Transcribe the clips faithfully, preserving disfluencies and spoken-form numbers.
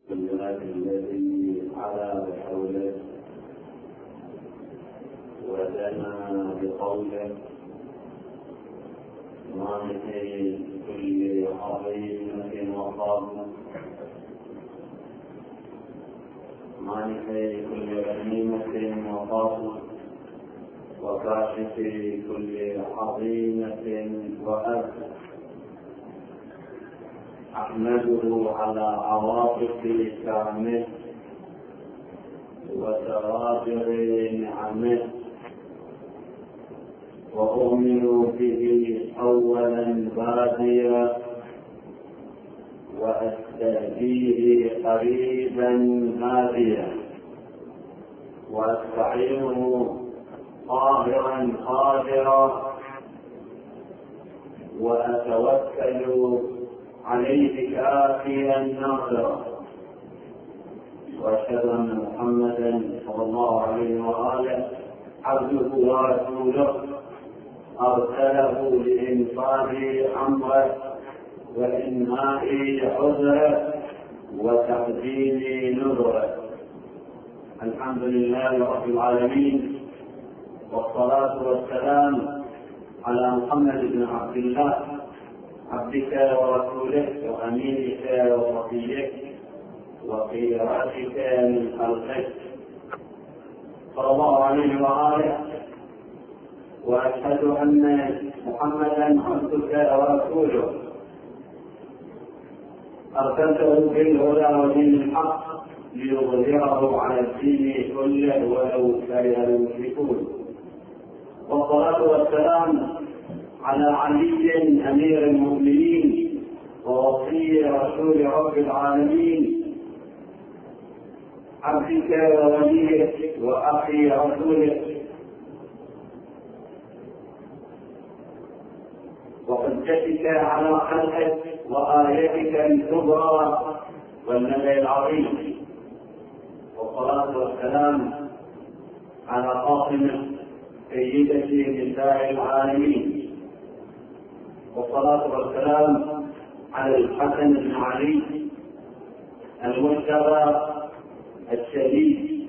بالله الذي على بحوله ودنا بقوله مالك كل عظيمة وفاضل مالك كل غنيمة وفاضل وكاشف كل عظيمة وأب أحمده على عواطف كرمه وتراجع نعمه وأؤمن به أولا باديا وأستهديه قريبا هاديا وأستعينه قاهرا قادرا وأتوكل عليه كافيا ناصرا وأشهد أن محمدا صلى الله عليه وآله عبده ورسوله أرسله لإنقاذ أمره وإنهاء عذره وتقديم نذره. الحمد لله رب العالمين، والصلاة والسلام على محمد بن عبد الله عبدك ورسولك وأمينك وصفيك وخيرتك من خلقك صلى الله عليه وآله. وأشهد أن محمدا عبدك ورسوله أرسلته بالهدى ودين الحق ليظهره على الدين كله ولو كره المشركون. والصلاة والسلام على علي أمير المؤمنين ووصي رسول رب العالمين عبدك ووليك وأخي رسولك وحجتك على خلقك وآيتك الكبرى والنبي العظيم. والصلاة والسلام على فاطمة سيدة نساء العالمين. والصلاة والسلام على الحسن بن علي المجتبى الشديد.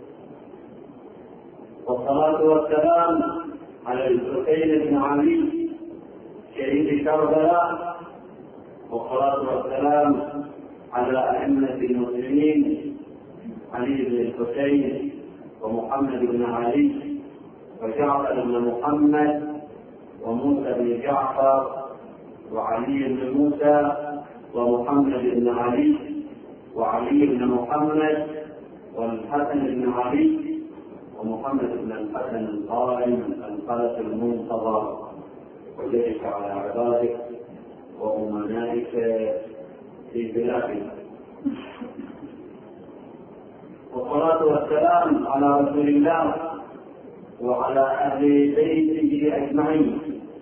والصلاة والسلام على الحسين بن علي شهيد كربلاء. والصلاة والسلام على أئمة المسلمين علي بن الحسين ومحمد بن علي وجعفر بن محمد وموسى بن جعفر وعلي بن موسى ومحمد بن علي وعلي بن محمد والحسن بن علي ومحمد بن الحسن القائم الخلف المنتظر وجلس على عبادك وأمنائك في بلادك. والصلاة والسلام على رسول الله وعلى أهل بيته أجمعين.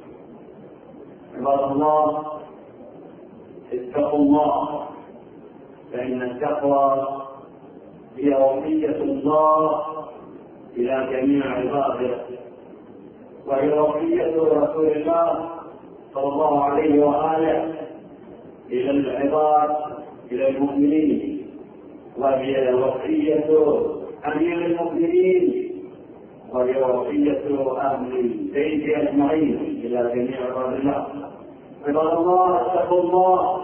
عباد الله، اتقوا الله، فإن التقوى هي وصية الله إلى جميع عباده، وهي وصية رسول الله صلى الله عليه وآله إلى العباد إلى المؤمنين، وهي وصية أمير المؤمنين، وهي وصية أهل البيت أجمعين إلى جميع عباد الله. عباد الله، اتقوا الله،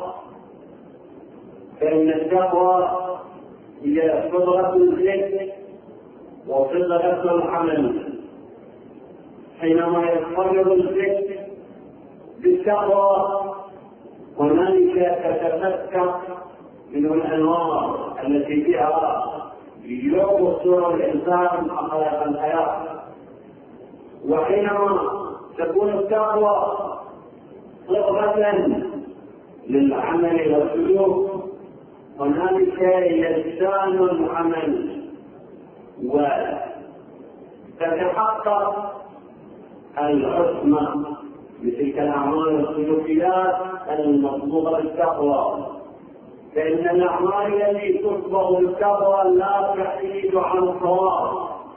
فإن التقوى هي صبغة الذكر وصبغة العمل. حينما يضطرب الذكر بالتقوى هنالك تتفتح من الأنوار التي فيها يبصر الإنسان حقائق الحياة. وحينما تكون التقوى صبغة للعمل والسلوك هنالك يزدان العمل وتتحقق العصمة بتلك الأعمال والسلوكيات المصبوغة بالتقوى. فإن الأعمال التي تصبغ بالتقوى لا تحيد عن الصواب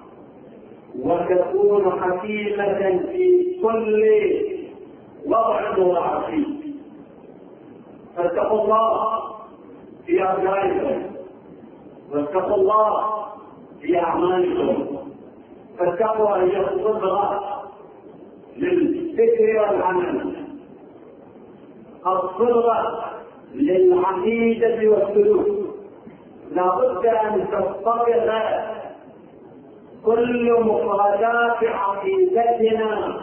وتكون حكيمة في كل وضع وعصي. فاتقوا الله في أبنائكم واتقوا الله في أعمالكم. فالتقوى هي الصبغة للفكر والعمل، الصبغة للعقيدة والسلوك. لا بد أن تستقر كل مفردات عقيدتنا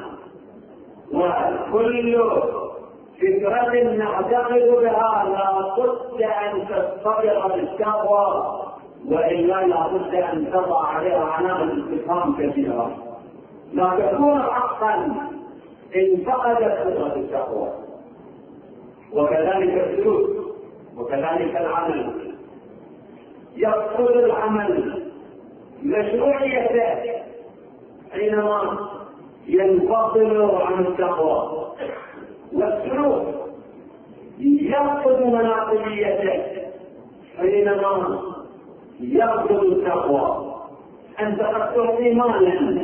وكل فكرة نعتقد بها لا بد أن تستقر بالتقوى، وإلا لا بد أن تضع عليها علامة استفهام كثيرة، لا تكون حقا إن فقدت فكرة التقوى. وكذلك السلوك وكذلك العمل. يفقد العمل مشروعيته حينما ينفصل عن التقوى، والسلوك يفقد مناقبيته حينما يفقد التقوى. أنت قد تعطي مالا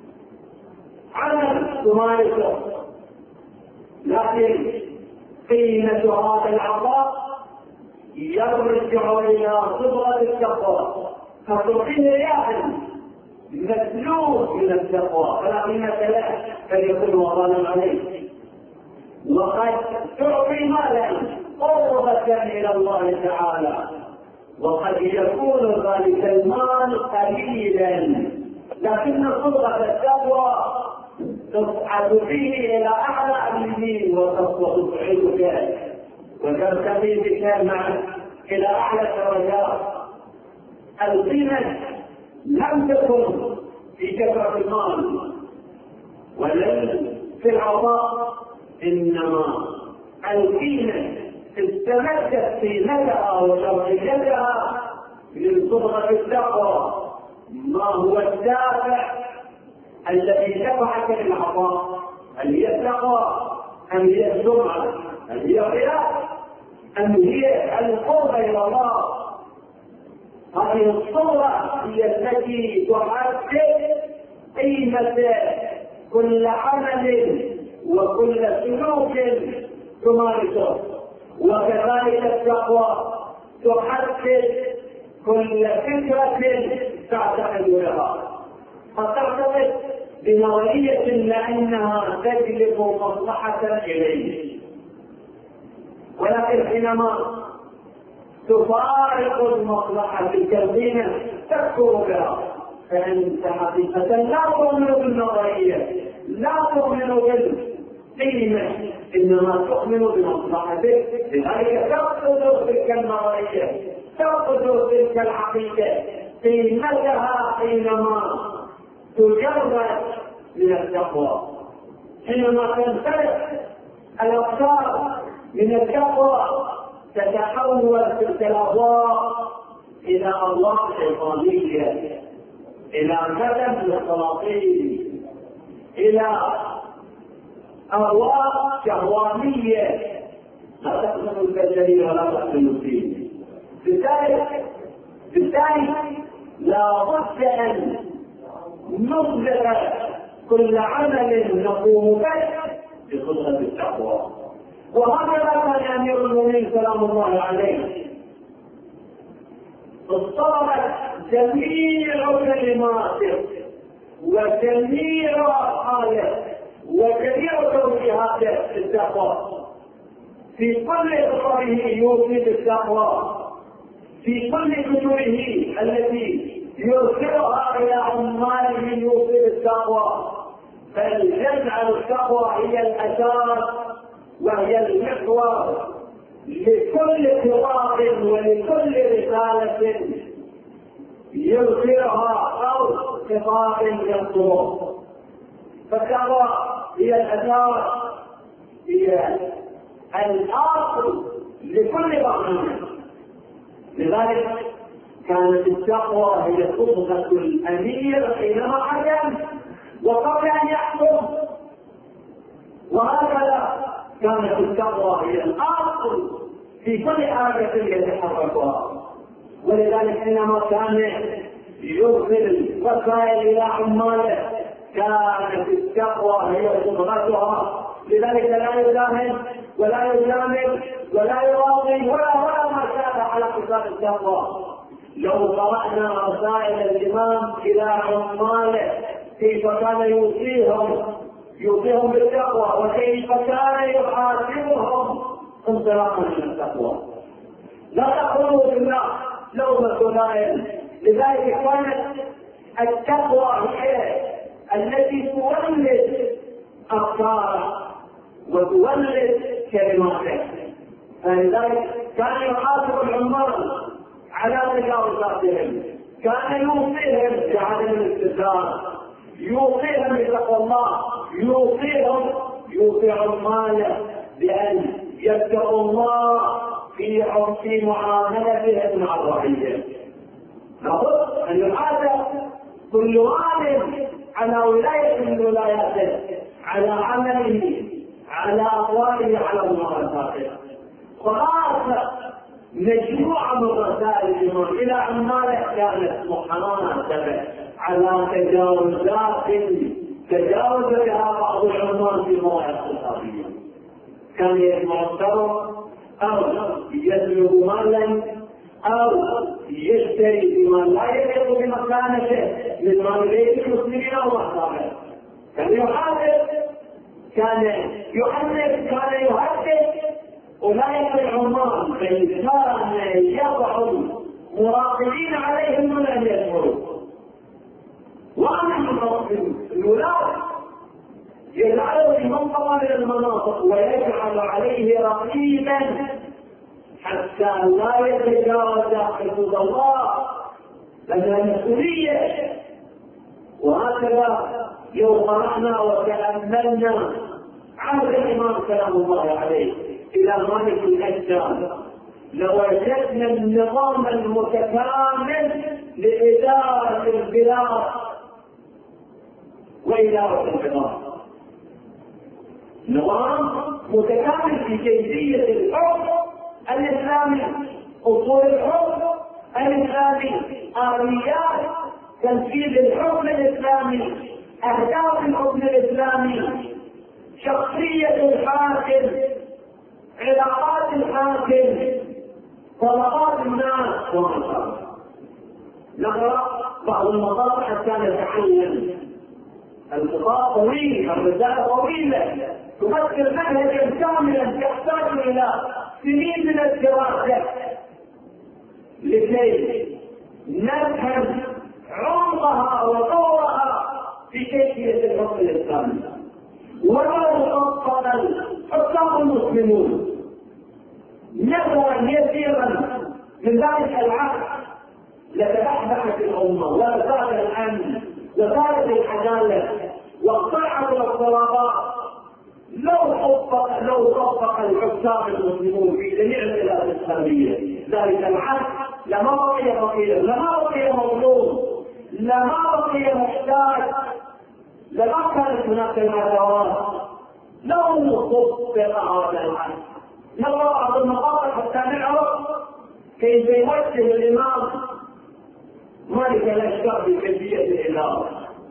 عمل تمارسه، لكن قيمة هذا العطاء يرجع إلى صبغة التقوى، فتعطيه رياحا مسلوب من التقوى فلا قيمة له، فليكن وطنا عليه. وقد تعطي مالا قربة إلى الله تعالى، وقد يكون ذلك المال قليلا، لكن صبغة التقوى تصعد فيه إلى أعلى اليمين وتصعدك وترتقي بك معك إلى أعلى الدرجات. القيمة لم تكن في كثرة المال ولا في العطاء، إنما القيمة استمدت قيمتها وشرعيتها من صبغة التقوى. ما هو الدافع الذي دفعك للعطاء؟ هل هي التقوى أم هي السمعة أم هي الرياء أم هي القرب إلى الله؟ هذه الصورة هي التي تحدد قيمة كل عمل وكل سلوك تمارسه. وكذلك التقوى تحدد كل فكرة تعتقد لها، فترتبط بنظرية لأنها تجلب مصلحة إليه، ولكن حينما تفارق المصلحة الكونية تكفر بها، فأنت حقيقة لا تؤمن بالنظرية، لا تؤمن بالقيمة، إنما تؤمن بمصلحته. لذلك تفقد تلك النظرية، تفقد تلك العقيدة قيمتها حينما تجرد من التقوى، حينما تنفرد الأفكار من التقوى تتحول تلك الأضواء إلى أضواء شيطانية، إلى ندم للسلاطين، إلى أضواء شهوانية لا تقتل البشرين ولا تقتل الدين. بالتالي لا بد أن نصدر كل عمل نقوم به بصدق التقوى. وهكذا كان أمير المؤمنين سلام الله عليه، اضطربت جميع كلماته وجميع أفعاله وجميع توجيهاته في التقوى. في كل خطبه يوصي بالتقوى، في كل كتبه التي يرسلها إلى عماله يوصي بالتقوى. فالجمع التقوى هي الأساس وهي المحور لكل خطاب ولكل رسالة يرسلها أو خطاب يطلبه. فالتقوى هي الأساس، هي الأصل لكل برنامج. لذلك كانت التقوى هي صبغة الأمير حينما حكم وقبل أن يحكم، وهكذا كانت التقوى هي الأصل في كل حاجة يتحركها. ولذلك حينما كان يرسل رسائل إلى عماله كانت التقوى هي صبغتها. لذلك لا يداهن ولا يجامل ولا يراضي ولا ولا ما كان على قتال التقوى. لو قرأنا رسائل الإمام إلى عماله كيف كان يوصيهم يوصيهم بالتقوى وكيف كان يحاسبهم انطلاقا من التقوى. لا تقولوا بالله لومة لائم. لذلك كانت التقوى هي التي تولد أفكاره وتولد كلماته. فلذلك كان يحاسب العمال على تجاوزاتهم، كان يوصيهم بعدم الاستثار، يوصيهم بتقوى الله، يوصيهم يوصي عماله بأن يتقوا الله في في معاملتهم مع الرعية. لابد أن يحاسب كل والد على ولاية من ولاياته، على عمله، على أقواله، على ممارساته. خلاصة مجموعة من رسائل الإمام إلى عماله كانت محاسبة على تجاوزات تجاوز بها بعض العمال في مواقع اقتصادية. كان يتمرر أو يسلب مالا أو يشتري بما لا يليق بمكانته من مال بيت المسلمين أو مصالح. كان يحاسب، كان يؤنف، كان يهدد أولئك العمال، بل كان يضع مراقبين عليهم من أن يشعروا. وأنا من الولاة يجعله في منطقة من المناطق ويجعل عليه رقيبا حتى لا يتجاوز حدود الله، لأنها مسؤولية. وهكذا لو قرأنا وتأملنا عهد الإمام سلام الله عليه إلى مالك الأجداد لوجدنا النظام المتكامل لإدارة البلاد وإدارة البلاد. نظام متكامل في كيفية الحكم الإسلامي، أصول الحكم الإسلامي، آليات تنفيذ الحكم الإسلامي، أهداف الحكم الإسلامي، شخصية الحاكم، علاقات الحاكم، طلبات الناس وما. نقرأ بعض المقاطع حتى نتعلم. الخطاب طويل، الرسالة طويلة تمثل منهجا كاملا يحتاج إلى سنين من الدراسة لكي نفهم عمقها ودورها في كيفية الحكم الإسلامي. ولو طبق الحكام المسلمون نظرا يسيرا من ذلك العهد لتبحبحت الأمة وزاد الأمن وزادت العدالة واقترعت الاضطرابات. لو طبق لو طبق الحكام المسلمون في جميع البلاد الإسلامية ذلك العهد لما بقي فقير، لما بقي مظلوم، لما بقي محتاج، لما كانت هناك العداوات. لو طبق هذا العهد نرى بعض المقاطع حتى نعرف كيف يوجه الإمام مالك الأشجار بكيفية الإدارة.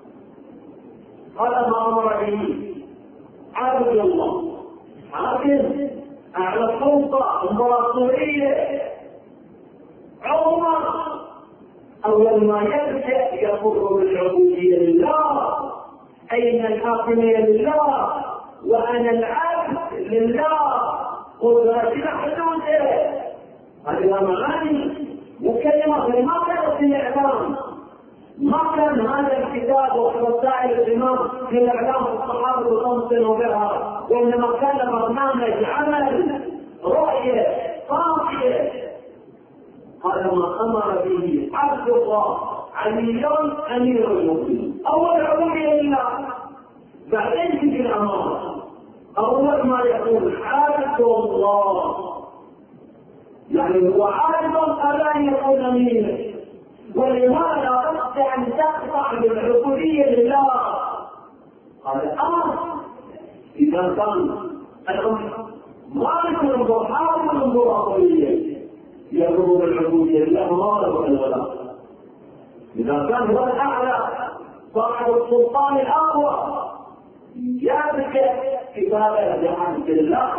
هذا ما أمر به عبد الله حاكم أعلى السلطة إمبراطورية. عمر أول ما يبدأ يقر بالعبودية لله، أين الحاكمية لله وأنا العبد لله، قدرتي محدودة. هذه معاني مكلمة. ما كانت الإعلام، ما كان هذا الكتاب ووسائل الإمام في الإعلام والصحابة وتنصر بها، وإنما كان برنامج عمل رؤية صافية. هذا ما أمر به عبد الله علي أمير المؤمنين. أول عبودية لله، بعدين تجي الأمارة. أول ما يقول عبد الله يعني هو عبد ألا يكون أميرا. ولماذا بد أن تقطع بالعبودية لله؟ هذا أمر. إذا كان الأمر مالك ينظر حاكم الإمبراطورية يقوم بالعبودية لله ما له الولاء. إذا كان هو الأعلى صاحب السلطان الأقوى يملك كتابة بعهد الله،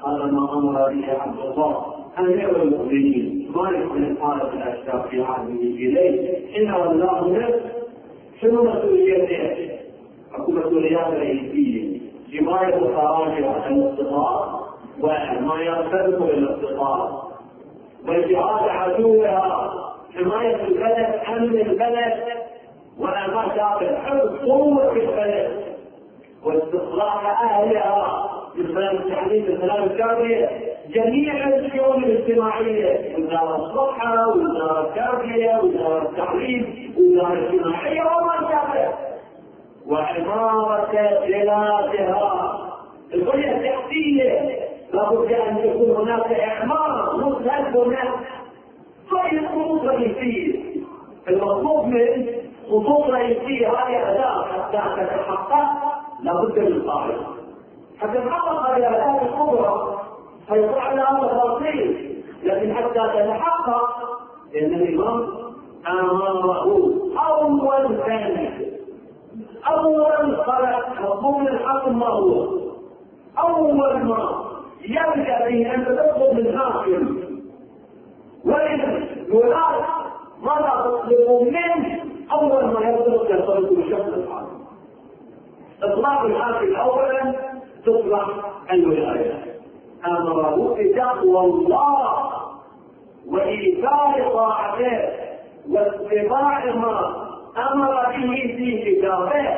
هذا ما امر به عبد الله امير المؤمنين مالك بن حارث الاشتاق في عهده اليه حين ولاه نفس شنو مسؤوليته؟ اكو مسؤوليات رئيسيه حمايه الخراج عن الاقتصاد وما يرتبط بالاقتصاد وجهاد عدوها حمايه البلد امن البلد وما شابه حفظ قوه البلد واستخلاص اهلها من خلال التعليم من خلال التربيه جميع الشؤون الاجتماعيه وزاره الصحه وزاره التربيه وزاره التعليم وزاره الاجتماعيه وما شابه وعماره بلادها البنيه التحتيه لابد ان يكون هناك اعمار مسهل هناك هذه خطوط رئيسيه المطلوب من خطوط رئيسيه هذه اداء حتى تتحقق لابد من قاعده حتى تتحقق هذه الاداء الكبرى فيطلع لها تفاصيل لكن حتى تتحقق ان الامام امره اول ثاني اول خلق مضمون الحكم ما هو اول ما يبدا به ان تطلب من حاكم واذا يراد ماذا تطلب منه اول ما يطلب يطلب بشكل الحاكم اطلاق الحاكم اولا تطلق الولايه امره بتقوى الله وايثار طاعته واتباع ما امر به في كتابه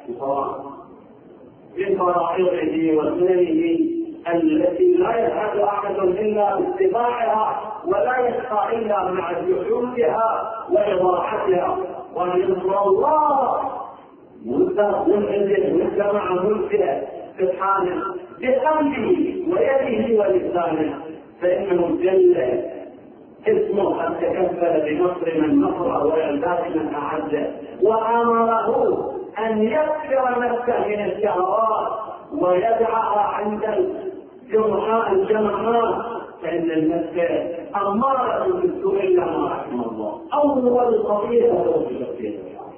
من فرائضه وسننه التي لا يسعد احد الا باتباعها ولا يشقى الا مع جحودها واضاعتها وان ينصر الله ملكه ملكه مع ملكه سبحانه بقلبه ويده ولسانه فانه جل اسمه قد تكفل بنصر من نصره وإعداد من اعده وامره ان يكسر نفسه من الشهوات ويدعها عند الجمعاء الجمعات فان النفس اماره بالسوء الا ما رحم الله اول قضيه هو الشخصيه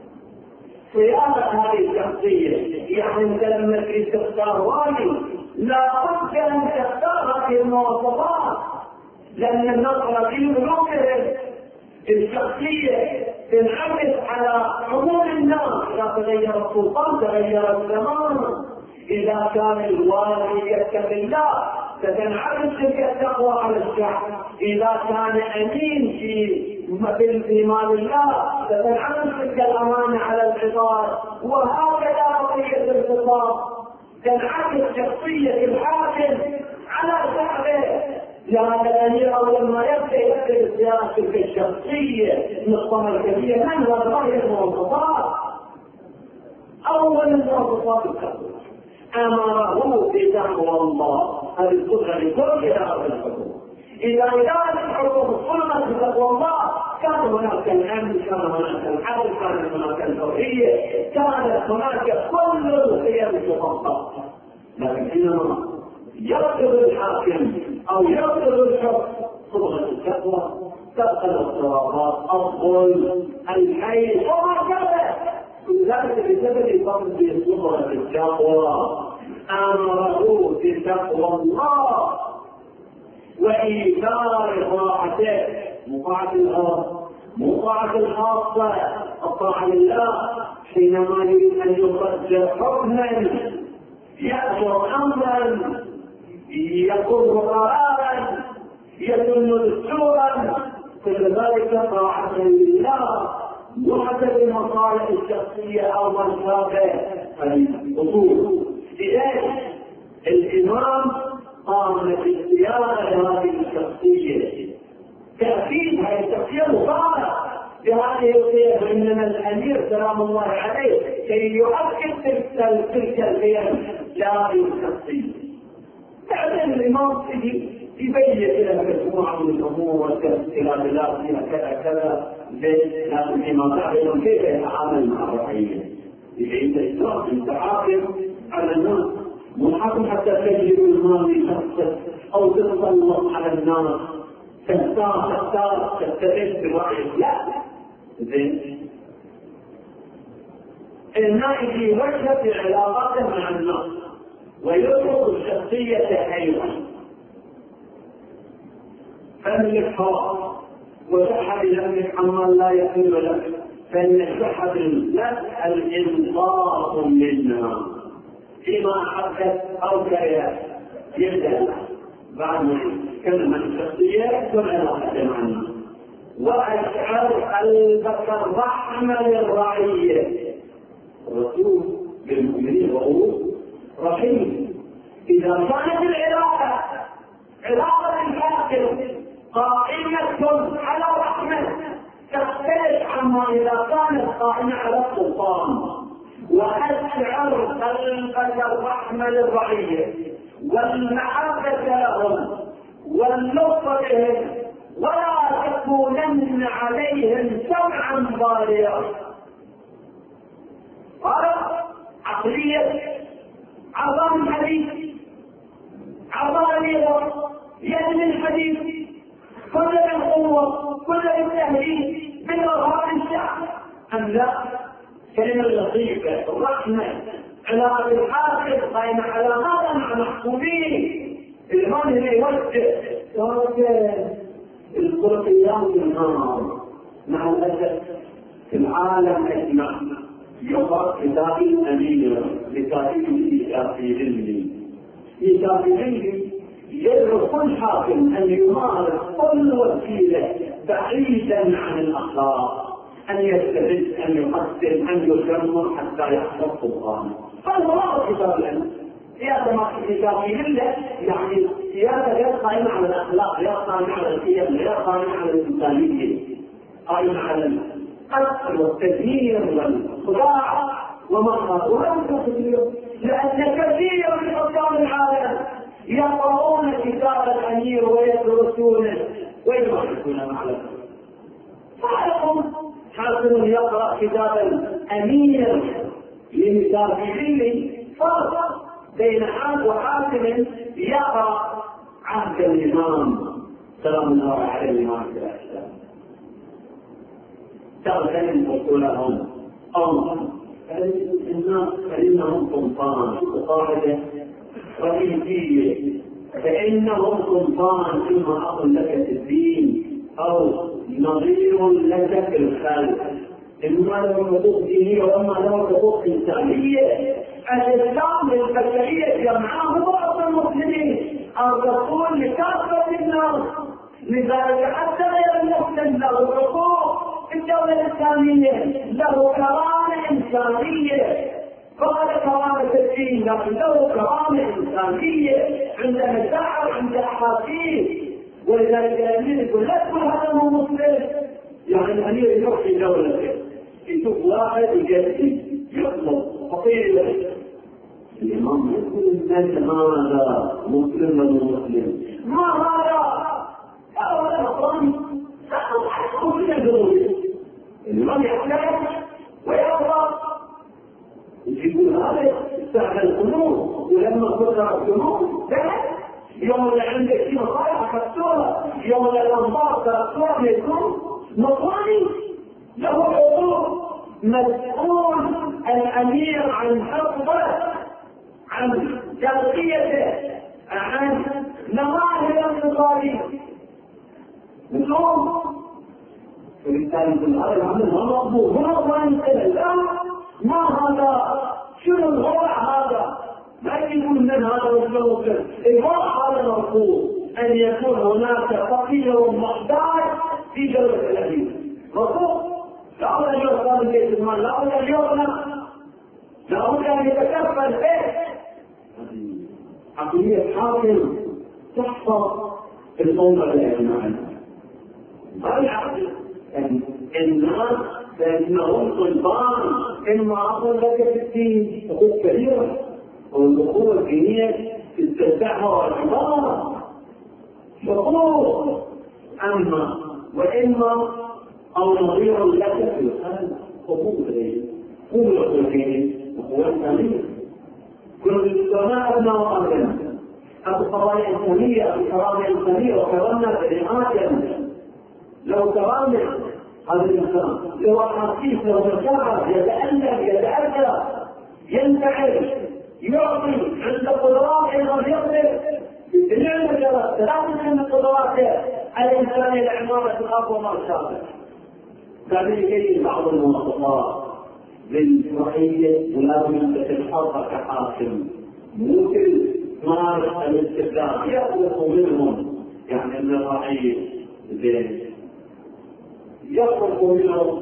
صيانه هذه الشخصيه يعني انت لما تريد تختار والي لا بد ان تختار هذه المواصفات لأن النظرة في ملوكهم الشخصية تنعكس على عموم الناس إذا تغير السلطان تغير الزمان إذا كان الوالي يتقي الله ستنعكس تلك التقوى على الشعب إذا كان أمين في في مال الله ستنعكس تلك الأمانة على العباد وهكذا بقية الخطاب تنعكس شخصية الحاكم على شعبه لأن الأمير لما يبدأ يبدأ صيانة تلك الشخصية النقطة الكبيرة من هو هذه المواصفات أول المواصفات التقوى أمره بتقوى الله هذه الصفة لكل إدارة الحكومة إذا إدارة الحكومة صلت بتقوى الله كان هناك الأمن كان هناك العدل كانت هناك الحرية كانت هناك كل القيم تطبق لكن حينما يرفض الحاكم او يرفض الحكم صبغه التقوى تبقى الاضطرابات الظلم الحي وهكذا لذلك بسبب الفضل في صبغه التقوى امره بتقوى الله وايثار طاعته مطاعه الهوى مطاعه الخاصه الطاعه لله حينما يريد ان يصدر حكما يأمر امرا يكون قرارا يكون دستورا كل ذلك طاعة لله وحسب المصالح الشخصية او مصالح الاصول. لذلك الامام قام باختيار هذه الشخصية تأكيد هذه الشخصية مباركة بهذه القيم انما الامير سلام الله عليه كي يؤكد تلك القيم لا الشخصية. بعدين الإمام يبين لنا مجموعة من الأمور والاختلاف لا فيها كذا كذا لكن الإمام تعلم كيف يتعامل مع الرعية. يعيد الإسلام أنت حاكم على الناس مو حاكم حتى تجلب المال لشخصك أو تتسلط على الناس تختار تختار تستفيد برأيك لا. زين النائب يوجه في علاقاته مع الناس ويترك الشخصية حيوة فملك هواء وشح بذنبك عمن لا يحل لك، فإن الشح بالله الإنصاف منا فيما أحبت أو كرهت. يبدأ بعد ما كلمة الشخصية كل علاقة معنا. وأشعر قلبك الرحمة للرعية. الرسول بالمؤمنين رؤوف رحيم. إذا كانت العلاقة علاقة الآخر قائمة على رحمة تختلف عما إذا كانت قائمة على السلطان. وأشعر قلبك الرحمة للرعية والمحبة لهم واللطف بهم، ولا تكونن عليهم سمعا ضاريا. هذا عقلية عظام الحديث، عظام يد الحديث، كل بالقوة، كل بالتهديد، بالإرهاب الشعب. أم لا؟ كلمة لطيفة الرحمة علاقة الحاكم قائمة على هذا مع محكومين. الإمام هنا يوجه القرآن النار. مع الأسف في العالم أجمع يقرأ كتاب الأمير لكاتبه شافعي شافعي يدعو كل حاكم أن يمارس كل وسيلة بعيدا عن الأخلاق، أن يستفد، أن يقسم، أن يشمر حتى يحفظ القرآن. هذا هو كتاب الأمير. سياسة ما شافعي إلا يعني سياسة غير قائمة على الأخلاق، غير قائمة على القيم، غير قائمة على الإنسانية، قائمة على القتل والتدمير والخداع وما ولم تكثير. لأن كثير من حكام العالم يقرؤون كتاب الأمير ويدرسونه ويبحثون معه. فعلكم حاكم يقرأ كتاب الأمير لمشافعي فرق بين حاكم وحاكم يقرأ عهد الإمام سلام الله عليه الإمام في الأحلام تغتنم أصولهم أمر الناس فإنهم سلطان قاعدة رئيسية، فإنهم سلطان إما أصل لك في الدين أو نظير لك في الخلق، إما له حقوق دينية وإما له حقوق إنسانية. الإسلام للبشرية جمعاه بعض المسلمين، الرسول لكافة الناس، لذلك حتى غير المسلم له حقوق في الدولة الإسلامية، له كرامة إنسانية. قال كرامة الدين لكن له كرامة إنسانية عند مشاعر، عند أحاسيس. ولذلك الأمير يقول لا تقول هذا هو مسلم، يعني الأمير يحكي دولته يشوف واحد يجسد يطلب فقير الإمام يقول الناس هذا مسلم ولا مسلم؟ ما هذا؟ هذا نصراني. كل ضروري الإمام يحتاج ويرضى يقول هذا استعمل القلوب، ولما قدر القلوب ده يوم اللي عندك في مصالح كسورة، يوم اللي الأنبار كسورة يكون نصراني له حقوق. مسؤول الأمير عن حفظه، عن تربيته، عن نواهي الاقتصادية. اليوم وبالتالي في هذا العمل ما مقبول، ما نصراني كذا، لا ما هذا، شنو الوضع هذا؟ ما يقول من هذا والجو كذا. الوضع هذا مرفوض، أن يكون هناك فقير محتاج في دولة الأمير، مرفوض. لا بد أن يوصل البيت المال، لا بد أن يغنى، لا بد أن يتكفل به. عقلية حاكم تحفظ الأمة الإجماعية. هذا العقل الناس فإنهم سلطان، إما أصل لك في الدين حقوق كبيرة، والحقوق الدينية تتبعها والعبارة حقوق، أما وإما أو نظير لك في الخلق حقوق إليه، قوة الدين وقوة الثانية. كل السماء أبنى وأبنى أبو قضايا إنسانية، أبو كرامة إنسانية، وكرمنا بني آدم لو كرامة هذا الإنسان، لو أحاسيس، لو مشاعر، يتألم، يتأذى، ينتعش، يعطي، عنده قدرات أيضا يقدر بنعمة ثلاثة من قدراته الإنسان إلى عمارة الأرض وما شابه. بعدين يجي بعض المواصفات للرعية ولازم يمسك الحرب كحاكم، ممكن مارس الاستبداد يخلق منهم، يعني من الرعية زين يخلق منهم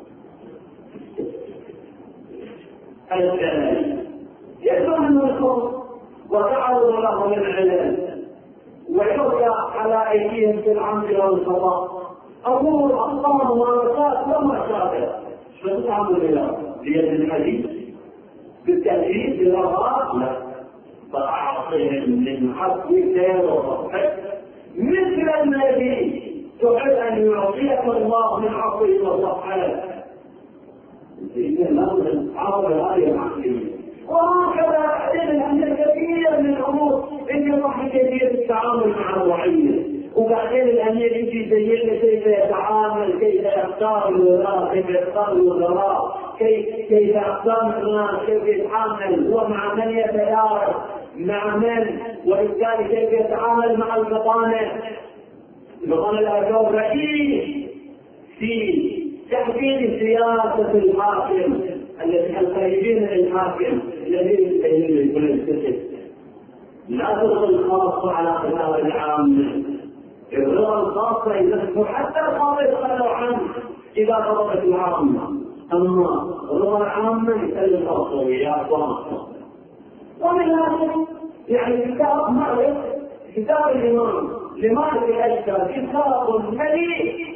الجلال، يدعو منه الخوف وتعرض له للعلل ويرجع على ايديهم في العمد والخطا، امور اخطاء ومعركات وما شابه. شو تعمل الى بيد الحديث بالتهديد بالرغاء؟ لا، فاعطهم من حقك وصفحك مثل الذي تحب ان يعطيك الله من عفوه وصفحك. إذا لازم تعرض هذه العقلية. وهكذا بعدين عندنا كثير من الامور اللي راح كيفيه التعامل مع الرعيه، وبعدين الامير يجي يبين كيف يتعامل، كيف يختار الوزراء، كيف يختار الوزراء، كيف كيف يختار الناس، كيف يتعامل هو مع من يتدارس مع من، وبالتالي كيف يتعامل مع البطانه. البطانه لها دور رئيس في تحديد سياسه الحاكم الذي القريبين للحاكم الذين يستهلون كل الكتب. لا تلقي الخاصة على خلاف العامة، الرضا الخاصة يذكر حتى الخاصة يتخلوا عنه إذا غضبت العامة، أما الرضا العامة يسلم الخاصة وياه ومصر. ومن هذا يعني كتاب مالك، كتاب الإمام لمالك الأشكال كتاب مليء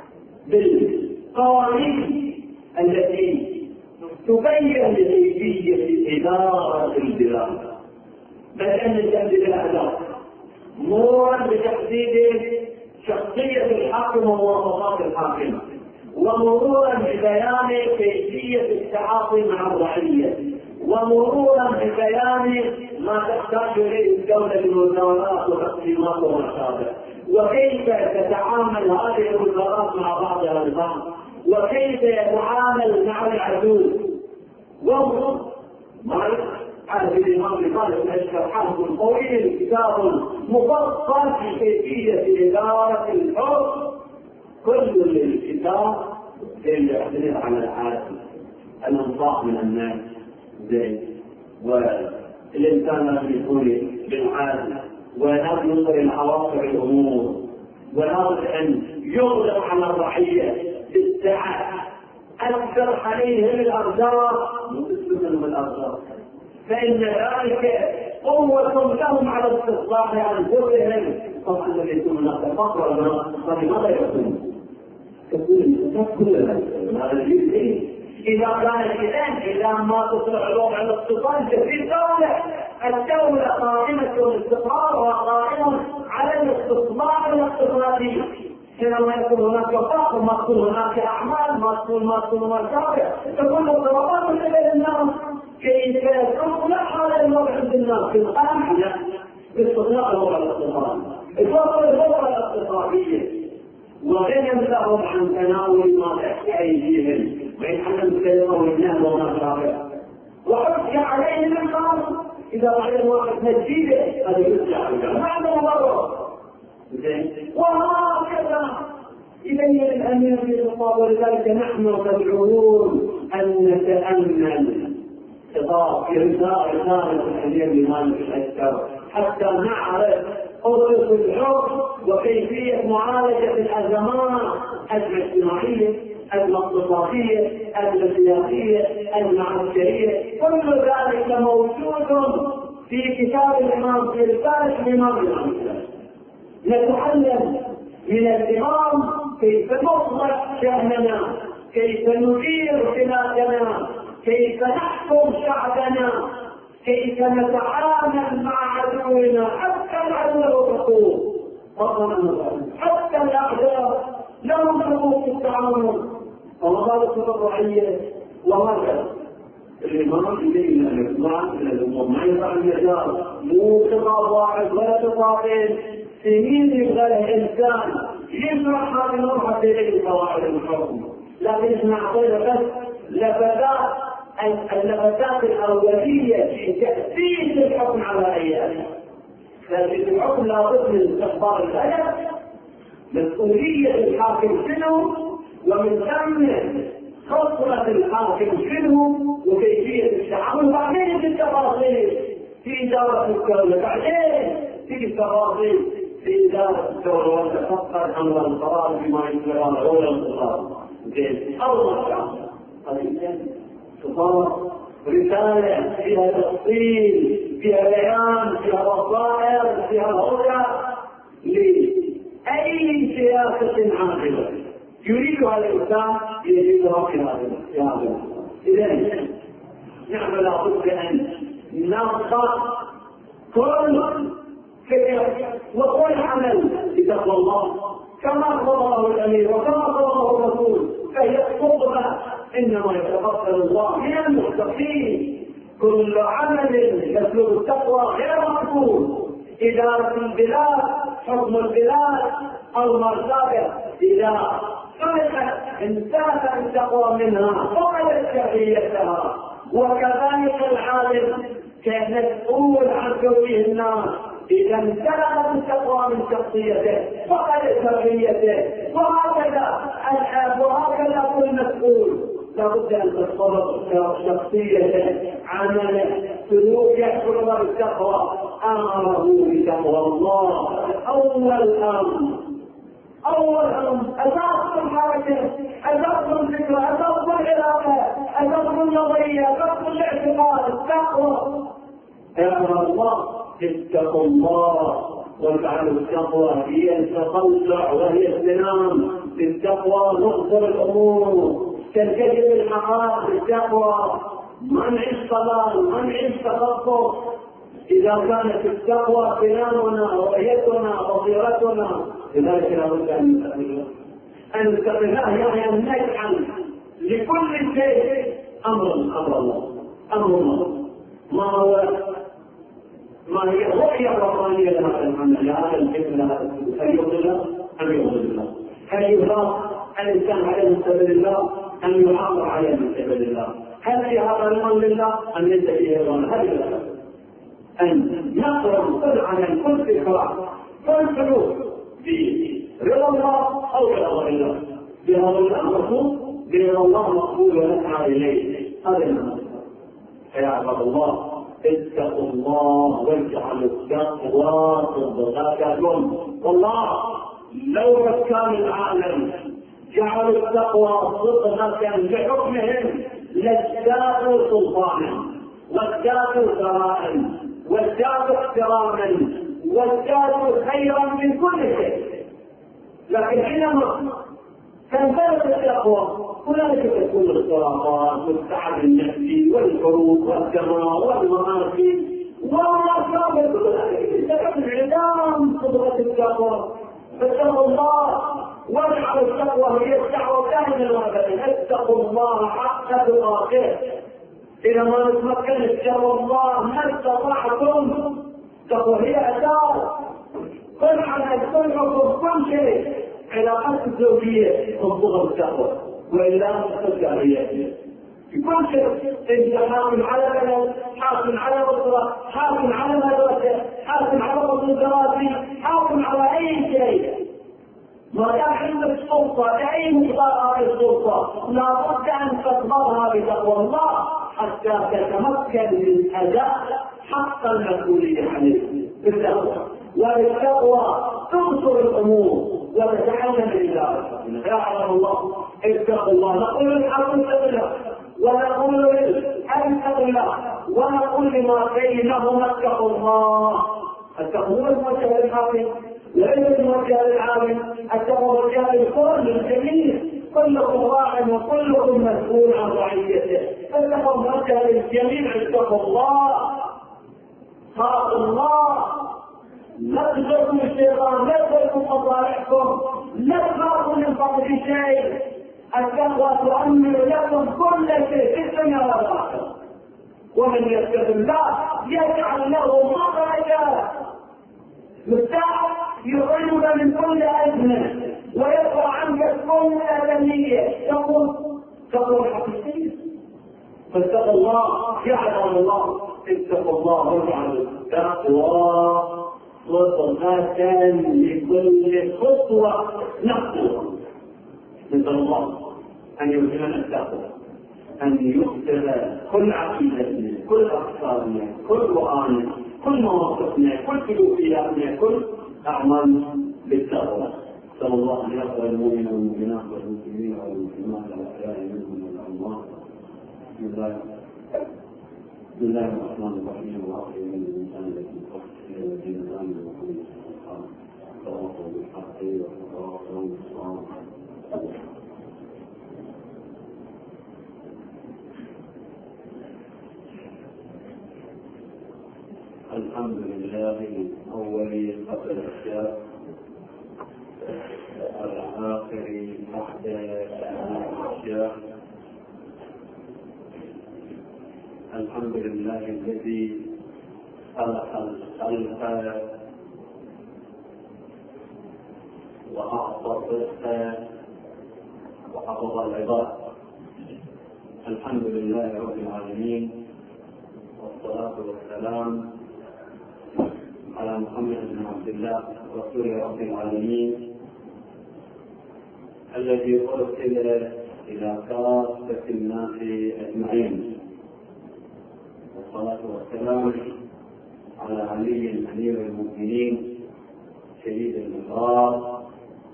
بالقوانين التي تبين كيفية إدارة البلاد، بل أن تحديد الأهداف مرورا بتحديد شخصية الحاكم ومواصفات الحاكم، ومرورا ببيان كيفية التعاطي مع الرعية، ومرورا ببيان ما تحتاج إليه الدولة من وزارات وتقسيمات وما شابه، وكيف تتعامل هذه الوزارات مع بعضها البعض، وكيف يتعامل مع العدو. وانظر مالك هذا الإمام لمالك الأشكال حافظ طويل كتاب مفصل في كيفية إدارة الحكم. كل الكتاب زين يعتمد على العالم، الانصاف من الناس زين، والإنسان لازم يكون بالعالم، ولازم ينظر إلى عواقب الأمور، ولابد أن يغلق على الرعية بالسعة، أكثر عليهم الأرزاق وتسلمهم الأرزاق، فإن ذلك قوة لهم على استصلاح أنفسهم. طبعا الذي يكون هناك فقر ولا ماذا يكون؟ يكون كل هذا الجزء إذا كان الآن إذا ما تصلح الوضع الاقتصادي في الدولة، الدولة قائمة بالاستقرار وقائمة على الاستصلاح الاقتصادي، حينما يكون هناك فقر، ما تكون هناك أعمال، ما تكون ما تكون ما شابه، تكون الضربات إلى الناس. كيف تصلح هذا الوضع عند الناس في القمع؟ لا، باستطلاع الوضع الاقتصادي، إطلاق الوضع الاقتصادية، وغنم لهم عن تناول ما تحت أيديهم، ويتحمل كلمة والنهب وما شابه، وحج عليهم القانون. إذا رأينا واحد نجيبه هذا يرجع عليه معنى مرة. وهكذا يبين الأمير في الخطاب، ولذلك نحن مدعوون أن نتأمل خطاب في رسالة الأمير لمالك الأشكال حتى نعرف قدرة الحكم وكيفية معالجة الأزمات الاجتماعية، الاقتصادية، السياسية، المعسكرية، كل ذلك موجود في كتاب الإمام في رسالة الإمام الأشكال. نتعلم من الإمام كيف نصلح شأننا، كيف ندير بلادنا، كيف نحكم شعبنا، كيف نتعامل مع عدونا، حتى العدو الحقوق حتى الأعداء لهم حقوق التعامل، ومظاهر الرعية. وهكذا الإمام إلينا الإسلام من الأمور ما يفعل المجال، مو خطاب واحد ولا خطابين، سنين يبغى الإنسان يشرح هذه الأمور حتى يلاقي قواعد الحكم، لكن احنا أعطينا بس لفتات اللفتات الأولية في تأسيس الحكم على أي أساس. لكن الحكم لابد من استخبار الأدب مسؤولية الحاكم شنو؟ ومن ثم خطرة الحاكم شنو؟ وكيفية التعامل. وبعدين في التفاصيل في إدارة الدولة، بعدين في التفاصيل في إدارة الدولة وتفكر أمر القرار بما يجرى الأولى القرار. زين أول شيء قضية خطاب رسالة فيها تفصيل، فيها بيان، فيها بصائر، فيها هدى لأي سياسة عاقلة يريدها الإنسان يريدها في هذا. إذن نحن لابد أن نبقى كل فكر وكل عمل بتقوى الله كما قضاه الأمير وكما قضاه الرسول، فهي الخطبة إنما يتقبل الله من المتقين. كل عمل يسلب التقوى غير مقبول. إدارة البلاد، حكم البلاد، المرتبة إذا صلحت انتهت التقوى منها فقدت شرعيتها. وكذلك العالم كمسؤول عن توجيه الناس إذا انتهت التقوى من شخصيته فقدت شرعيته. وهكذا الحال وهكذا كل مسؤول لابد ان تتصرف شخصيته، عمله، سلوكه كله بالتقوى. امره بتقوى الله اول امر، اول امر اساس الحركه، اساس الفكره، اساس العلاقه، اساس النظريه، اساس الاعتقاد التقوى. امر الله اتقوا الله واجعلوا التقوى هي التطلع وهي السلام. بالتقوى نغفر الامور، تنكشف الحقائق. بالتقوى منع الصلاه، منع التخطف. اذا كانت التقوى سلامنا ورؤيتنا بصيرتنا، لذلك لابد ان نستقبلها. ان نستقبلها يعني ان نجعل لكل شيء امر امر الله، امر الله. ما هو ما هي الرؤية الربانية لهذا العمل، لهذا الفكر، لهذا السلوك؟ هل يضل أم يضل الله؟ هل يرى الإنسان عليه من سبيل الله أم يحافظ عليه من سبيل الله؟ هل في هذا رضا لله أم ليس فيه رضا؟ هل أن يقرأ كل عمل، كل فكرة، كل سلوك برضا الله أو برضا الله؟ برضا الله مرفوض، برضا الله مقبول ونسعى إليه. هذا المعنى. فيا عباد الله اتقوا الله واجعلوا التقوى صدقاتكم. والله لو كان العالم جعلوا التقوى صدقة بحكمهم لازدادوا سلطانا وازدادوا ثراء وازدادوا احتراما وازدادوا خيرا من كل شيء. لكن حينما تنفرد التقوى هنالك تكون الاختراقات والتعب النفسي والحروب والدماء والمآسي وما شابه كل ذلك بسبب انعدام قدرة التقوى. فاتقوا الله واجعلوا التقوى هي الدعوة دائما وابدا. اتقوا الله حق تقاته. إذا ما نتمكن اتقوا الله ما استطعتم. التقوى هي أساس كل عمل، كل حكم، كل شيء. علاقات الزوجية تنظر التقوى وإلا ترجع هي في كل شيء. انت حاكم على بلد، حاكم على أسرة، حاكم على مدرسة، حاكم على فصل دراسي، حاكم على أي شيء. ما دام عندك سلطة لأي مقدار هذه السلطة لابد أن تضبطها بتقوى الله حتى تتمكن من أداء حق المسؤولية عليه بالتقوى. والتقوى تنصر الأمور وتتعلم الإدارة. يعلم الله اتقوا الله. نقول الحق بالله ونقول الحق بالله ونقول لما بينهما اتقوا الله. التقوى هو الموجه للحاكم وليس الموجه للعالم. التقوى موجه للكل للجميع. كلكم راع وكلكم مسؤول عن رعيته. التقوى موجه للجميع. اتقوا الله، خافوا الله، لا تجربوا الشيطان، لا تجربوا مصالحكم، لا تخافوا من فضل شيء. التقوى تؤمن لكم كل شيء في الدنيا والاخره. ومن يتق الله يجعل له مخرجا مفتاح يخرجك من كل ازمه ويرفع عنك كل اذنيه. تقول تقول حقيقيه. فاتقوا الله يعلم الله. اتقوا الله واجعلوا التقوى وصفاة لكل خطوة نخطوها. نسأل الله أن يلهمنا التقوى، أن يكتب كل عقيدتنا، كل أفكارنا، كل قرآننا، كل مواقفنا، كل سلوكياتنا، كل أعمالنا بالتقوى. صلى الله عليه وسلم المؤمنين والمؤمنات والمسلمين والمسلمات والأحياء منهم والأموات. بسم الله بسم الله الرحمن الرحيم. وآخر من الإنسان الذي تخفي ودين الآن وكل سبحانه تواصل بالحق وتواصل بالصبر. الحمد لله أول قبل الأشياء الآخر بعد الأشياء. الحمد لله الذي خلق الخلق وأعطى الرزق وحفظ العباد. الحمد لله رب العالمين، والصلاة والسلام على محمد بن عبد الله رسول رب العالمين الذي أرسل إلى كافة الناس أجمعين. والصلاة والسلام على علي أمير المؤمنين شهيد المحراب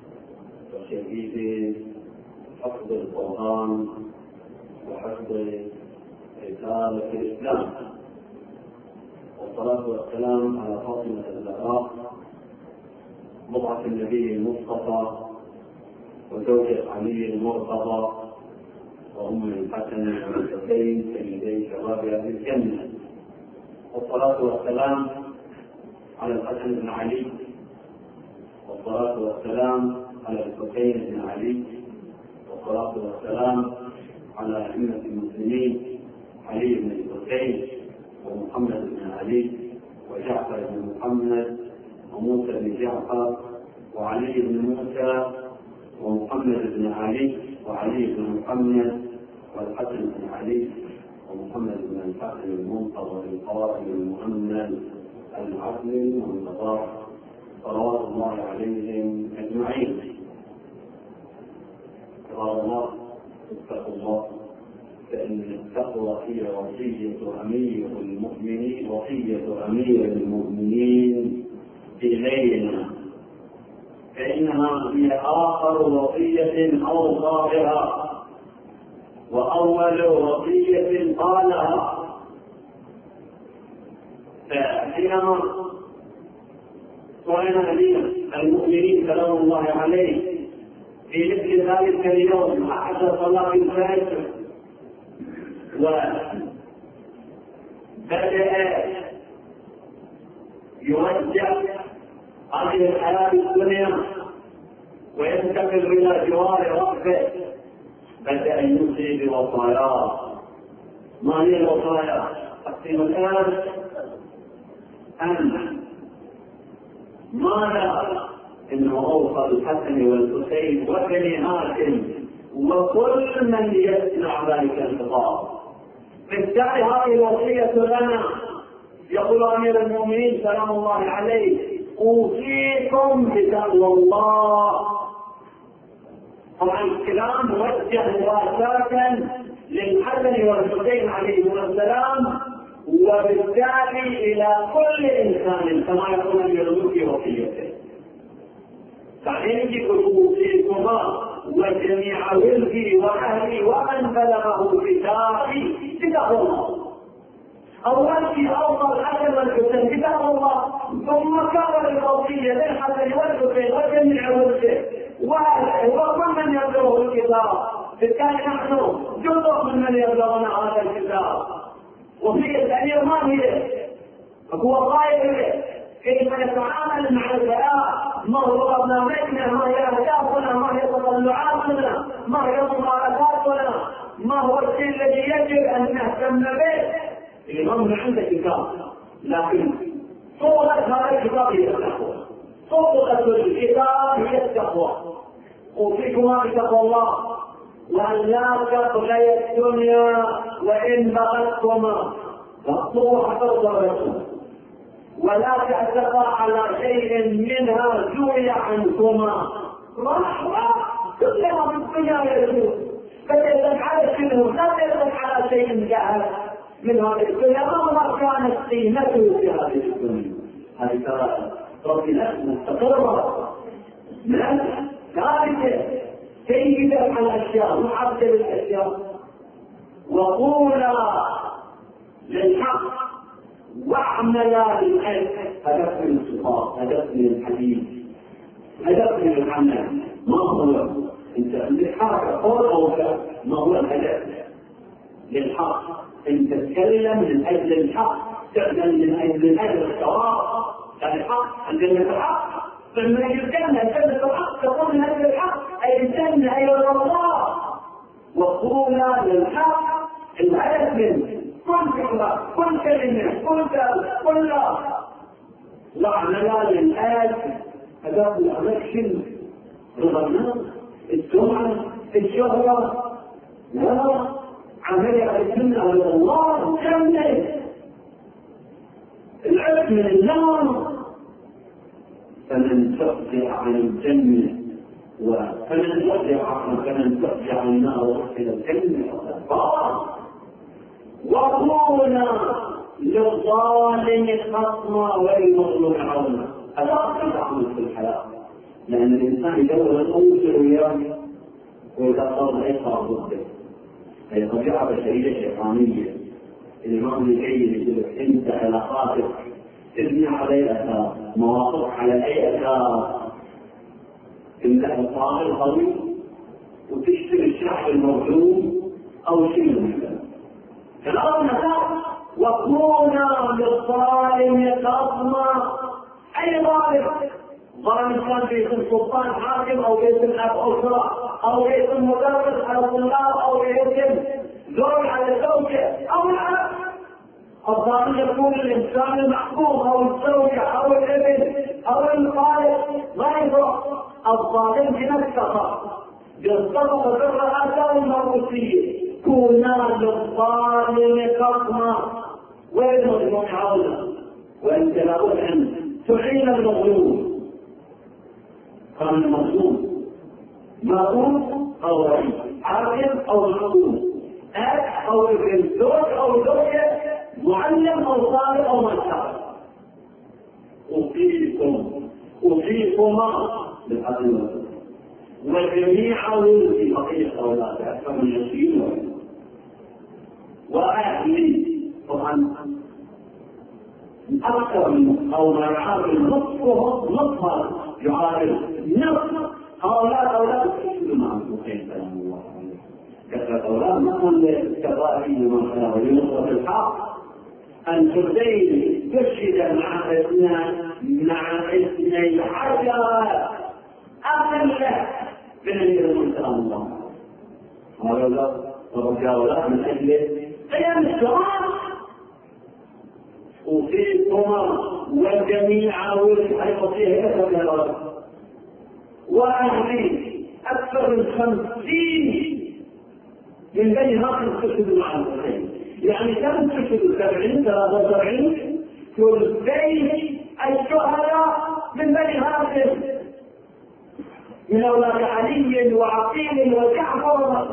وشهيد حفظ القرآن وحفظ رسالة الإسلام. والصلاة والسلام على فاطمة الزهراء بضعة النبي المصطفى وزوجة علي المرتضى وأم الحسن والحسين سيدي شباب أهل الجنة. والصلاة والسلام على الحسن بن علي، والصلاة والسلام على الحسين بن علي، والصلاة والسلام على أئمة المسلمين علي بن الحسين ومحمد بن علي وجعفر بن محمد وموسى بن جعفر وعلي بن موسى ومحمد بن علي وعلي بن محمد والحسن بن علي ومحمد بن الحسن المنتظر القائم المؤمن العدل المنتظر صلوات الله عليهم اجمعين. قال الله اتقوا الله فإن التقوى هي وصية أمير المؤمنين وصية أمير المؤمنين إلينا، فإنها هي آخر وصية أوصى بها وأول وصية قالها. فحينما سئل أمير المؤمنين سلام الله عليه في مثل ذلك اليوم أحد صلاة الفجر وبدأ يرجع هذه الحياة الدنيا وينتقل إلى جوار ربه، بدأ يوصي بوصاياه. ما هي الوصايا؟ أقسم الآن أن ماذا إنه أوصى الحسن والحسين وبني هاشم وكل من يسمع ذلك الخطاب. بالتالي هذه الوصية لنا. يقول أمير المؤمنين سلام الله عليه أوصيكم بتقوى الله. طبعا الكلام موجه مباشرة للحسن والحسين عليهما السلام وبالتالي إلى كل إنسان كما يقول أمير المؤمنين وصيته. فعندي أوصيكما وجميع ولدي وأهلي ومن بلغه كتابي بتقوى الله. أول في أوصى الحسن والحسين بتقوى الله، ثم كرر الوصية للحسن والحسين وجميع ولده وكل من يبلغه الكتاب. بالتالي نحن جزء من من يبلغنا هذا الكتاب. وفي الأمير ما هي؟ هو قائل كيف نتعامل مع الحياة، ما هو برنامجنا، ما هي أهدافنا، ما هي تطلعاتنا، ما هي ممارساتنا، ما هو الشيء الذي يجب أن نهتم به. الإمام عنده كتاب، لكن صورة هذا الكتاب هي التقوى. صورة الكتاب هي التقوى. أوصيكما بتقوى الله وأن لا تطغيا الدنيا وإن بغتكما فاطلبوا حتى ضربتكم. ولا تعتقى على شيء منها جوي عنكما. رحمة كلها من الدنيا يجوز، فتأذن على شنو؟ لا تأذن على شيء جاهز من هذه الدنيا مهما كانت قيمته في هذه الدنيا. هذه ترى ربنا مستقرة من ثابتة سيدة على الأشياء معدل الأشياء. وقولا للحق واعملا للخير. هدف من الصفات، هدف من الحديث، هدف من العمل. ما هو انت الحركة قول او فعل؟ ما هو الهدف؟ للحق انت تتكلم من اجل الحق، تعمل من اجل اجل الثواب. الحق الجنة الحق، فمن اجل الجنة الجنة الحق تقول من اجل الحق اي الجنة اي الله. وقولا للحق الهدف من كل فكرة كل كلمة كل كل وعملا للآل. هدف الأماكن الغناء السمعة الشهرة، لا عمل السنة على الله الجنة العلم من النار. فمن تفزع عن الجنة وفمن تفزع فمن تفزع عن النار إلى الجنة وقولا للظالم خصما وللمظلوم عونا. هذا أكثر عمل في الحياة، لأن الإنسان يدور الأنصر وياه وإذا صار يقع ضده. هي طبيعة بشرية شيطانية. الإمام الجيد يقول أنت علاقاتك تبني على أساس، مواقف على أي أساس؟ تمدح الطاغي القوي وتشتري الشعب المظلوم أو شيء مثله. فالأمر مثال وكونا للظالم خصما. أي ظالم؟ ظالم كان باسم سلطان حاكم أو باسم أب أسرة أو باسم مدرس على الطلاب أو باسم زوج على الزوجة أو العكس. الظالم يكون الإنسان المحكوم أو الزوجة أو الابن أو الخالق غيره. الظالم بنفسه بالضبط بالرئاسة والمرؤوسية. كونا للظالم خصما والمظلوم عونا. وانت لابد ان تعين المظلوم. كان المظلوم مظلوم او رئيس عاقل او مظلوم، اب او ابن، زوج او زوجه، معلم او طالب او مشاغل. اوصيكم اوصيكما بالعدل والجميع ولدي بقيه اولاد فمن يشيل واهلي. طبعا اكثر من او ما يعادل نصفهم نصفا يعادل نصف اولاد اولاد كل ما عنده خير كلام الله كثره اولاد ما كان الكبائر من خلال ينصف الحق ان تردين تشهد مع اثنين مع اثني عشر اقل من يرمون كلام الله. هذا ورجاء من اجل قيام الصلاه. وفيكما والجميع والحيوطيه كثيرة واهلي اكثر من خمسين من بني هاشم تشهدوا مع الحسين. يعني كم تشهدوا؟ سبعين ثلاثة وسبعين ثلثي الشهداء من بني هاشم من اولاد علي وعقيل وجعفر.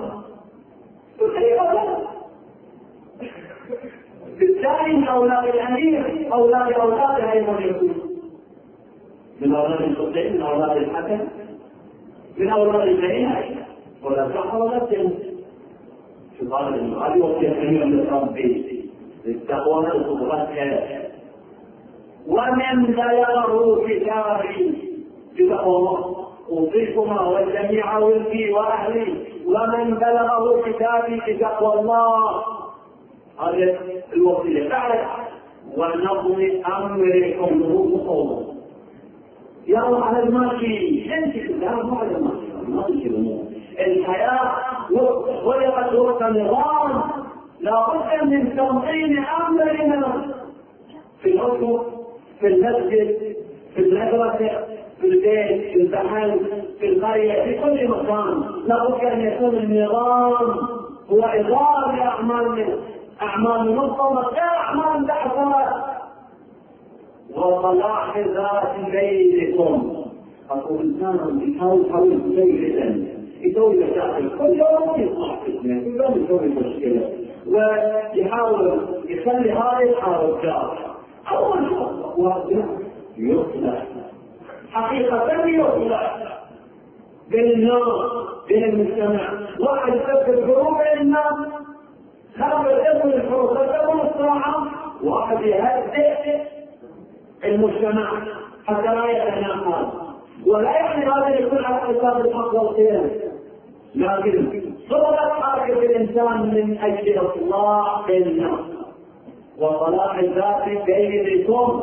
بالتالي اولاد الامير اولاد اولاد ايضا يكون من اولاد الحسين من اولاد الحسن من اولاد البنين ولا جعفر ولا سلم. شوف هذا هذه وصيه كريمه من ربي للتقوى والصبر. ومن بلغه كتابي بتقوى اوصيكما والجميع ولدي واهلي. ومن بلغه كتابي بتقوى الله. هذه الوصيه تعرف ونظم امركم له. يا على الماشي انت كلام مو على الماشي ما تجي الامور. الحياه خلقت وفق نظام لا بد من تنظيم امرنا في الحكم في المسجد في المدرسه في البيت في المحل في القريه في كل مكان. لا بد ان يكون النظام هو اطار لاعمالنا، اعمال منظمه لا اعمال بعثات. وصلاح ذات بينكم. أقول إنسان يحاول يحاول جيدا يسوي مشاكل كل يوم يصلح فتنة كل يوم يسوي مشكلة ويحاول يخلي هذه الحالة جارة. أول خطوة يصلح حقيقة يصلح بين الناس بين المجتمع. واحد يسبب حروب بين الناس خلق الاسم الحروب تكون الصراعة. واحد يهدئ المجتمع حتى لا يتناقض. ولا يعني هذا يكون على حساب الحق والخير، لكن صورة حركة الإنسان من أجل إصلاح الناس وصلاح الذات بينكم.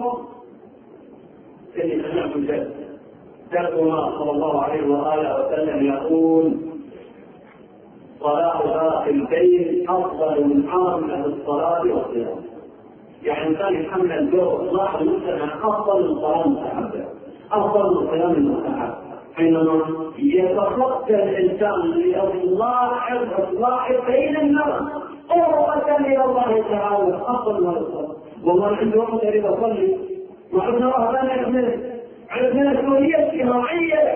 اللي سمعت الجد سيدنا صلى الله عليه وآله وسلم يقول: صلاح ذات البين أفضل من عامة الصلاة والصيام. يعني كان يحمل الجو إصلاح المجتمع أفضل من صلاة المستحبة، أفضل من صيام المستحب. حينما يتخطى الإنسان لإصلاح إصلاح بين الناس قربة إلى الله تعالى أفضل ما يصلي. والله عنده وقت أريد أصلي وعندنا رهبان يحمل عندنا مسؤولية اجتماعية.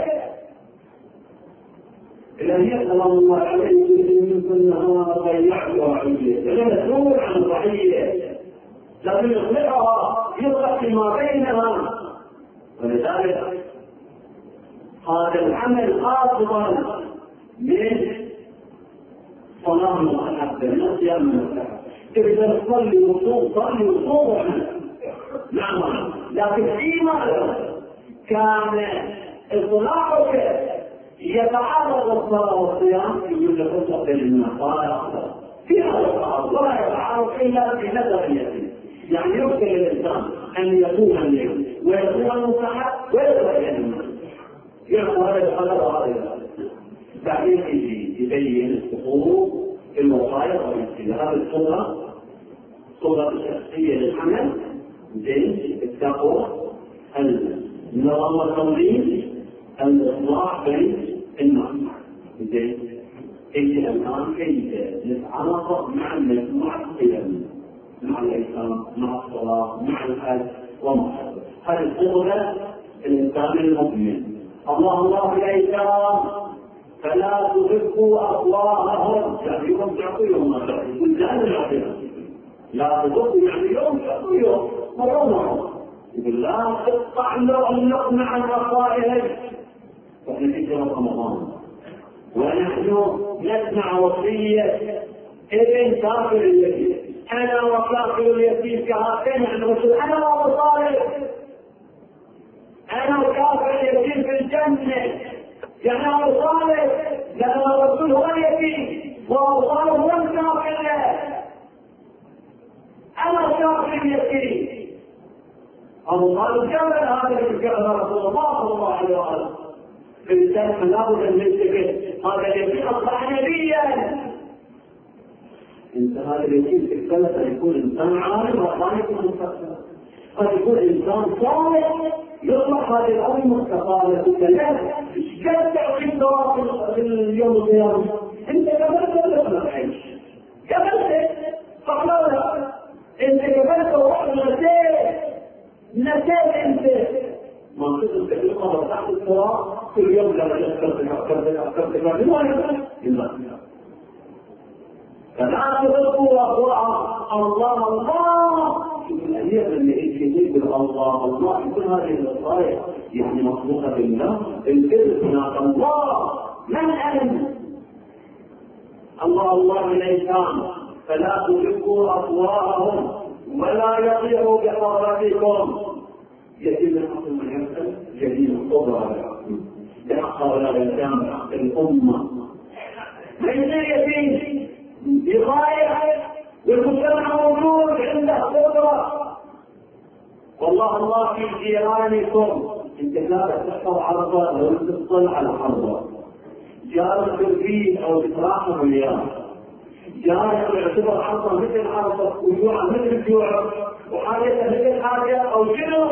الأهلية سلام الله عليه منها ضيعت رعية، لأنه مسؤول عن الرعية لكن يصلحها يصلح فيما بينها. ولذلك هذا العمل أفضل من صلاة المستحبة من صيام المستحب. إذا تصلي وصوم صلي وصوم نعم، لكن فيما كان إصلاحك يتعارض الصلاة والصيام يقول لك اصلح بين الناس ولا أفضل في هذا التعارض ولا يتعارض إلا في نظريته. يعني يمكن للإنسان أن يكون الليل ويكون المستحب ويكون الناس يعطي هذا الخلل وهذا بعدين يجي يبين الصفوف الوصايا والانتهاء. هذه الصورة صورة الشخصية للعمل زين التقوى النظام التنظيم الإصلاح بين الناس. زين إيش الآن كيف نتعاطى مع مع القيم مع الإسلام مع الصلاة مع الحج ومع هذه الصورة الإنسان المؤمن. الله الله الأيتام فلا تزكوا أصواهم. يعني يوم تعطوا يوم ما تعطوا لا تزكوا يعني يوم تعطوا يوم مرة يقول لا تقطع اللقمة عن رصائهم. وإحنا في شهر رمضان ونحن نسمع وصية ابن كافر اليتيم. أنا وكافر اليتيم كهاتين عند الرسول. أنا وأبو طالب أنا وكافر اليتيم في الجنة. يعني أبو طالب لأن الرسول هو اليتيم وأبو طالب هو الكافر. أنا وكافر اليتيم. أبو طالب جبل هذا الكافر رسول الله صلى الله عليه وسلم في الجنة. لابد أن ننتبه هذا اليتيم أصبح نبيا. إنت هذا اليتيم تكتلت أن يكون إنسان عالم وخالق المستقبل. قد يكون إنسان صالح يصلح هذه الأمة مستقالة كلها. إيش قد تعطي الدواب في اليوم القيامة؟ أنت قبلت ولا ما تعيش؟ قبلت فقلوها أنت قبلت وروح نسيت نسيت أنت ما تقدر تكلمها تحت التراب كل يوم لما تذكرتك أفكرتك أفكرتك إلا فلا تذكروا أخوة الله الله. الأهية اللي يجب الله الله يكون هذه الوصايا يعني مخلوقة بالله الكذب هناك الله من أنت الله الله الأيتام فلا تذكروا أخواهم ولا يطيعوا بحضرتكم. يتم الحق من يحسن جديد القدرة بحق ولا الأيتام بحق الأمة. من يتيم بغاية والمجتمع موجود عنده قدرة. والله الله في جيرانكم. انت لا تحفظ عرضه لو تطلع على عرضه. جارك الفيل او تتراحم وياه. جارك يعتبر عرضه مثل عرضه وجوعه مثل جوعه وحاجته مثل حاجه او شنو.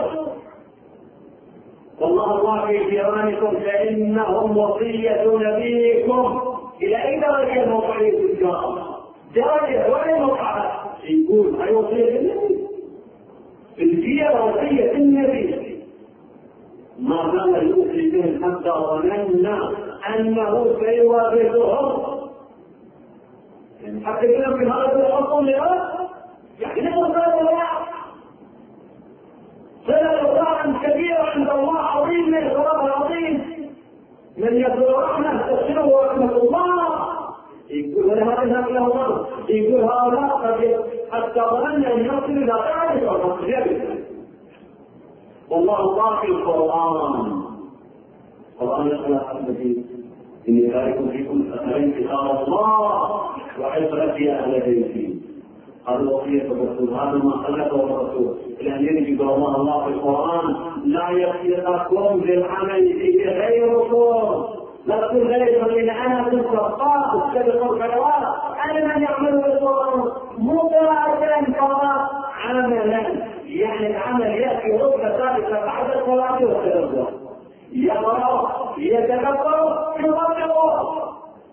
والله الله في جيرانكم فانهم وصيه نبيكم. الى اين درجه موقعيه الجار؟ درجه وين موقعها؟ يقول هي وصيه النبي الجيرة وصية النبي ما كان يوصي بهم حتى ظننا أنه سيورثهم. يعني حتى كلام في هذا الحكم لا يعني نقول هذا صلة كبيرة عند الله عظيم الثواب العظيم. من يقول رحمة تسلوه رحمة الله يقول ولا هذا له الله يقول هؤلاء قد حتى ظننا أن يصل إلى ذلك والمصير. والله قال في القرآن القرآن يقول أحبتي إني تارك فيكم أثرين كتاب الله وعبرة أهل بيتي. الوصية الرسول هذا ما خلقه الرسول لأن يجب الله الله في القرآن لا يخلقكم للعمل فيه غيركم. لا تقول غير من أنا كنت أخطاء أستبق الخيرات أنا من يعمل بالقرآن مو قراءة كما عملا. يعني العمل يأتي ربع ذلك بعد الصلاة والتدبر يقرأ يتدبر يطبقه.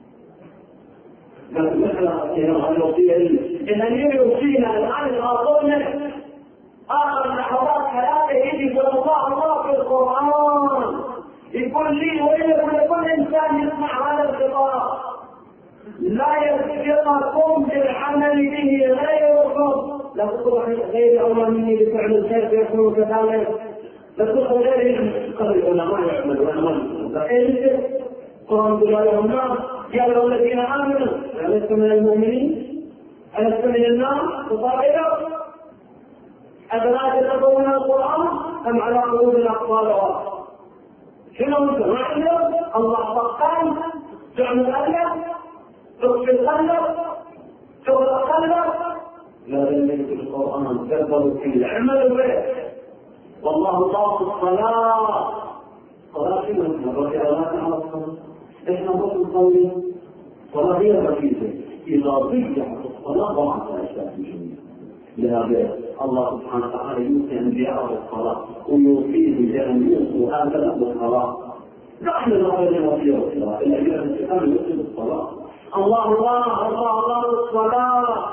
مثلا الوصية الأمير يوصينا الآن الآخرون آخر لحظات حياته يجي صلى الله الله في القرآن يقول لي ولكل إنسان يسمع هذا الخطاب لا يسبقكم بالعمل به غيركم. لا تقول غير أولى مني بفعل الخير فيكون كذلك. لا تقول غير قبل العلماء يعملون وأنا قرآن قل لهم النار يا أيها الذين آمنوا ألست من المؤمنين ألست من النار تطهروا أفلا تتقون القرآن أم على قلوب أقفالها. شنو أنت ما عندك الله فقان تعمل الألم تخفي القلب شغل القلب لا تنزل في القرآن تكبروا في العمل به. والله ضاف الصلاة صلاة من رضي الله على الصلاة احنا نقول نصلي صلاة هي الرئيسة. إذا ضيعت الصلاة ضاعت الأشياء الجميلة. لهذا الله سبحانه وتعالى يوصي أنبياءه بالصلاة ويوصيه بأن يوصوا هكذا بالصلاة. نحن نقول وصية الصلاة إلا إذا الإنسان يوصي بالصلاة الله الله الله الله الصلاة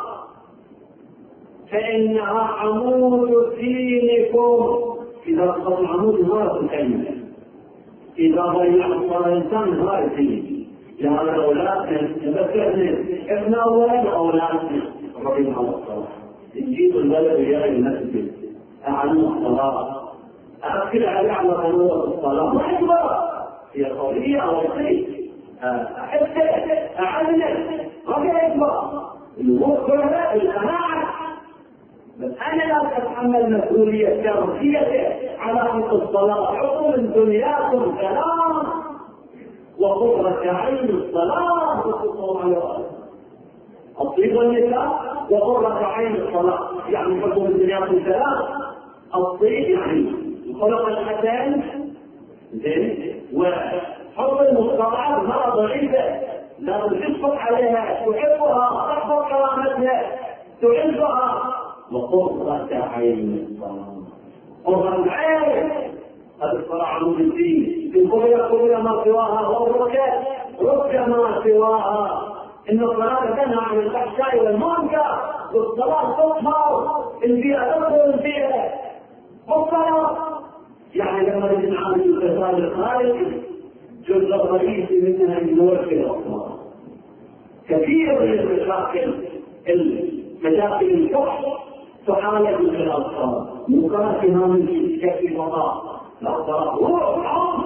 فإنها عمود دينكم. إذا أصبح العمود ما تكمل إذا ضيع الصلاة الإنسان ما يصير. لهذا أولادنا نذكرنا ابن أولاد أولادنا رضي الله الصلاة نجيب البلد يا المسجد أعلم الصلاة أأكد على على قنوة الصلاة محبة هي قضية أو شيء أحبت أعلم رضي أكبر الوقت الأماعة. بس أنا لا أتحمل مسؤولية شرعية على خلق الصلاة. حكم دنياكم كلام وقرة عين الصلاة وقصوا على الطيب والنساء وقرة عين الصلاة. يعني حكم دنياكم كلام الطيب يعني خلق الحسن زين وحب المصطلحات مرة ضعيفة لازم تشفق عليها تحبها تحفظ كرامتها تعزها. وقرة عين الصلاة قرة العين هذا الصلاة عمود الدين. القبلة قبلة ما سواها والركع ركع ما سواها. إن الصلاة تنهى عن الفحشاء والمنكر والصلاة تطهر البيئة تطهر البيئة والصلاة. يعني لما نجد عامل الفساد الخارجي جزء رئيسي منها النور في الصلاة. كثير من المشاكل المشاكل الفحش تعالج من الأطفال مكافئة من شكل الوضع الأطفال روح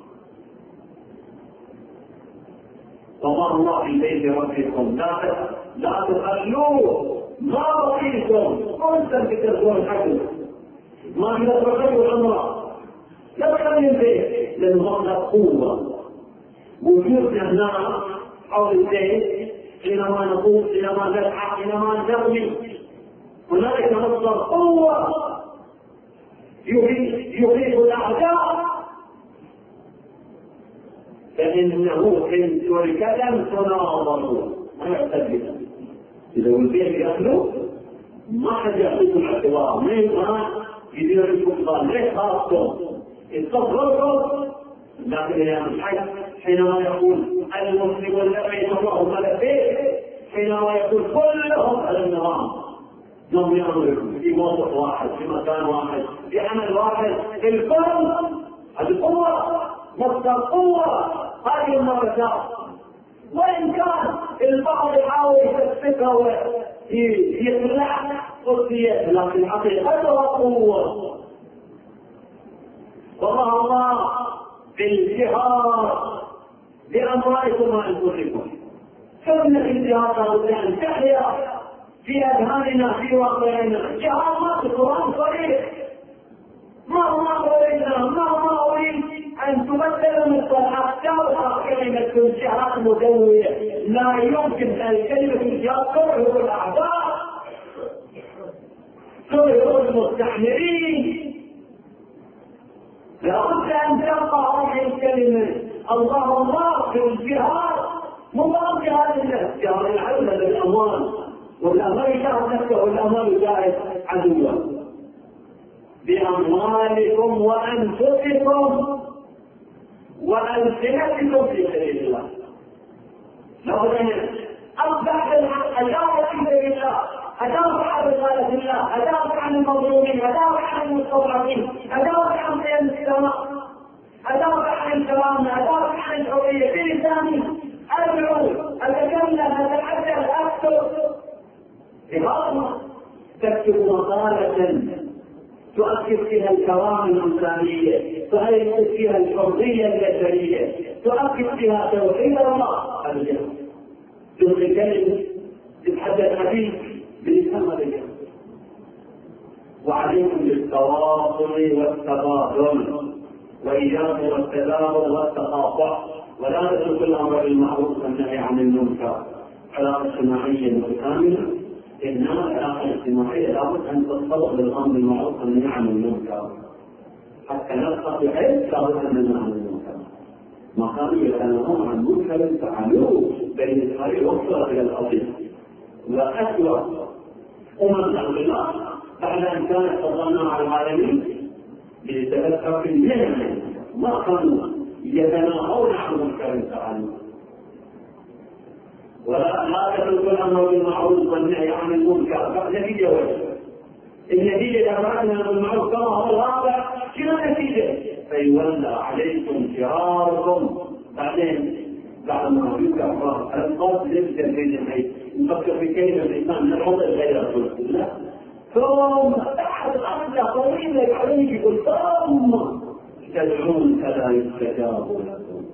طبعا الله في بيت ربكم لا لا تخلوه ما رأيكم قلتم بتركوا الحدث ما إذا تركوا الأمر لا تخلي البيت للغرض قوة وجودنا هنا حول البيت حينما نقول حينما نسعى حينما نرمي هنالك مصدر قوة يغيب الأعداء. فإنه إن تركتم تناظروا ما يعتدل. إذا والبيت يأكلوا ما حد يعطيكم اعتبار ما يبغى يدير لكم قال ليش خاصكم استغفروا. لكن يا الحي حينما يقول المسلم الذي يتوهم على البيت حينما يقول كلهم على النظام انهم يعملوا في موضوع واحد في مكان واحد في عمل واحد في الكون. هذه قوة، مصدر قوة هذه المملكات. وإن كان البعض يحاول يثبتها ويخلع قدسيتها، لكن حقيقتها قوة. والله الله بالجهاد بأموالكم وأنفسكم. كم الجهاد لابد أن تحيا في أذهاننا في واقعنا. الجهاد ما في القرآن صريح، ما ما أريدنا ما ما أريد أن تبدل من الصلاة تبقى كلمة الجهاد مدوية. لا يمكن أن كلمة الجهاد ترهب الأعداء، ترهب المستعمرين. لابد أن تبقى هذه الكلمة الله الله في الجهاد، مو جهاد النفس، جهاد العدل بالأموال، والأموال يجاهد نفسه والأموال يجاهد عدوه. بأموالكم وأنفسكم وألسنتكم في سبيل الله. لابد أن أصبح بالحق، أدافع عن سبيل الله، أدافع عن رسالة الله، أدافع عن المظلومين، أدافع عن المستضعفين، أدافع عن قيم السماء، أدافع عن الكرامة، أدافع عن الحرية بلساني، أدعو، أتكلم، أتحدث، أكتب. بهذا تكتب مقالة تؤكد فيها الكرامة الإنسانية، تؤكد فيها الحرية البشرية، تؤكد فيها توحيد الله. هذا الجهاد. تلقي كلمة تتحدث حديث بلسان الجهاد. وعليكم بالتواصل والتبادل، وإياكم والتدابر والتقاطع، ولا تتركوا الأمر بالمعروف والنهي عن المنكر. علاقة اجتماعية متكاملة، إنما العلاقة الاجتماعية لابد أن تتطلب للأمر بالمعروف والنهي عن المنكر. حتى نبقى بحيث لابد أن ننهى عن المنكر. ما كانوا يتناهون عن منكر فعلوه بين الطريق وصل إلى الأرض. وأسوأ أمم الله بعد أن كانت تظن على العالمين لتذكر في الجنة، ما كانوا يتناهون عن منكر فعلوه. ولا لا تتركوا الامر بالمعروف والنهي عن المنكر. نتيجه وجه النتيجه اذا فعلنا بالمعروف كما هو الواقع شنو النتيجه؟ فيولى عليكم شراركم. بعدين بعد ما يذكر الفاظ يبدا بين الحي نفكر في كلمه الانسان نحط غير الله ثم بعد غفله طويله عليك يقول ثم تدعون فلا يستجاب لكم.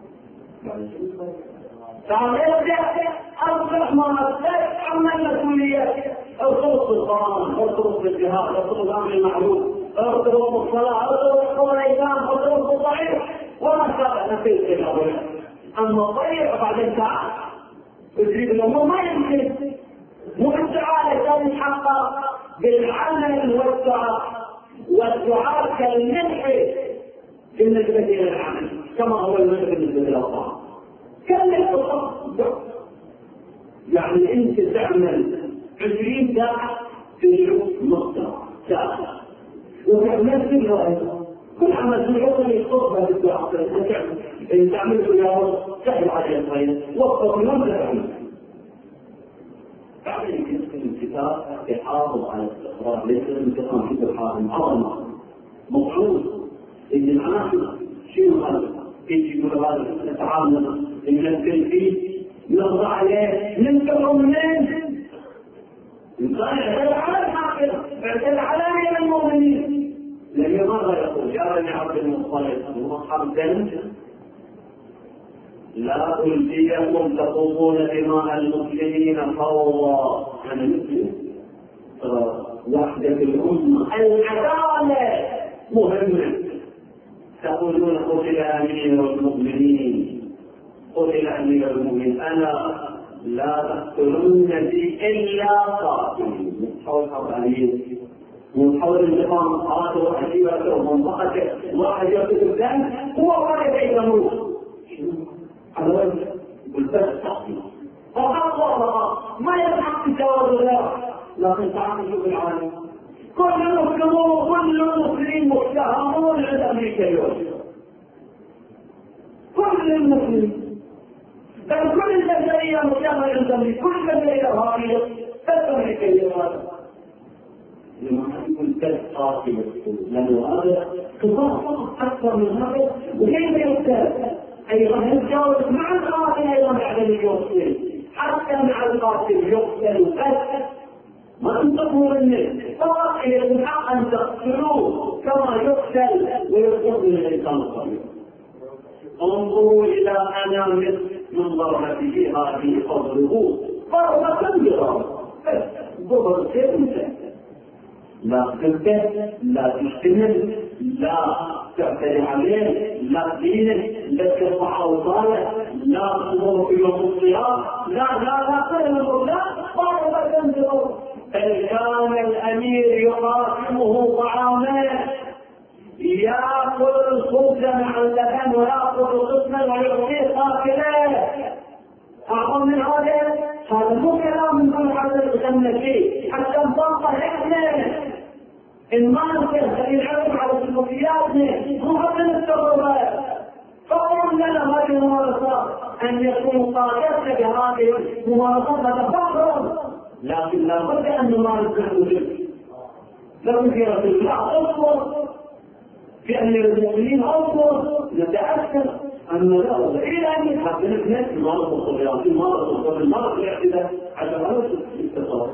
فعليك أصبح ما تتحمل مسؤوليات. ارتبط بالقرآن، ارتبط بالجهاد، ارتبط بالأمر المعروف، ارتبط بالصلاة، ارتبط بالإيمان، ارتبط بالضعيف، وما شاء نفيت في الأمر. أما الضعيف بعدين تعال تجريب الأمور ما يمكن. مو الدعاء لكون يتحقق بالعمل والدعاء، والدعاء كالملح بالنسبة إلى العمل كما هو الملح بالنسبة إلى الطعام. كم التصدق؟ يعني انت تعمل عشرين ساعة في اليوم نص ساعة وتعمل في الرأي كل عمل في العطل يصدقها بالدعاء. انت تعمل في اليوم سهل على الخير وقت اليوم تعمل. بعدين يمكن الكتاب يحافظ على الاستقرار، ليس الانتقام في الحاكم عظمة مفعول. إن العناصر شنو هذا؟ يجي يقول هذا نتعامل ننزل فيه نرضى عليه ننكره منين؟ إنسان اعتدى على الحاكم، اعتدى على أمير المؤمنين. لأنه مرة يقول جاءني عبد المطلب وأصحاب الجنة لا تلزيكم تخوضون دماء المسلمين فوضى. أنا مسلم وحدة الأمة العدالة مهمة. تقولون قتل أمير المؤمنين، قتل أمير المؤمنين، أنا لا تقتلون بي إلا قاتل. حول حرانية وحول النظام قاتل وحجيبته ومنطقته واحد يقتل الثاني هو واحد يموت. هذا وجه والبس تقتل فقط وفقط ما يلحق الجواب الله. لكن تعالوا شوف العالم كل المسلمون كل المسلمين متهمون عند أمريكا اليوم. كل المسلمين بل كل البشرية متهمة عند أمريكا، كل البشرية إرهابية بس أمريكا اليوم. لما يكون كذب قاتل لأنه هذا خطاب أكثر من هذا. وكيف يقتل؟ أيضا يتجاوز مع القاتل أيضا بعد أن يقتل، حتى مع القاتل يقتل قتل ما تنتقوا منه، فقط يكون حق أن تقتلوه كما يقتل ويقتل الإنسان الطبيعي. انظروا إلى أنامل من ضربته هذه فاضربوه ضربة بضربة، ضربة سيئة، لا تنتهي، لا تشتمل، لا تعتدي عليه، لا تدينه، لا ترفع اوصاله، لا تضر في يوم الصيام، لا لا لا تهلم، لا ضربة بضربة. بل كان الأمير يقاسمه طعامه، يأكل الخبز مع اللبن ويأكل قسما ويعطيه قاتله. أعظم من هذا؟ هذا مو كلام من حتى الغنى فيه حتى نطبقه احنا. إن ما نقدر نعرف على سلوكياتنا مو حتى نستغربها. فقط لنا هذه الممارسات أن يكون طاقتنا بهذه الممارسات نتفخر، لكن لا بد أن نمارس الوجود. لكن في رسول الله أصبر، في أمير المؤمنين أصبر، نتأكد أن لا إلى أن يحدث نفس مرض الصغيرات، مرض الصغيرات، مرض الاعتداء على هذا الاستقرار.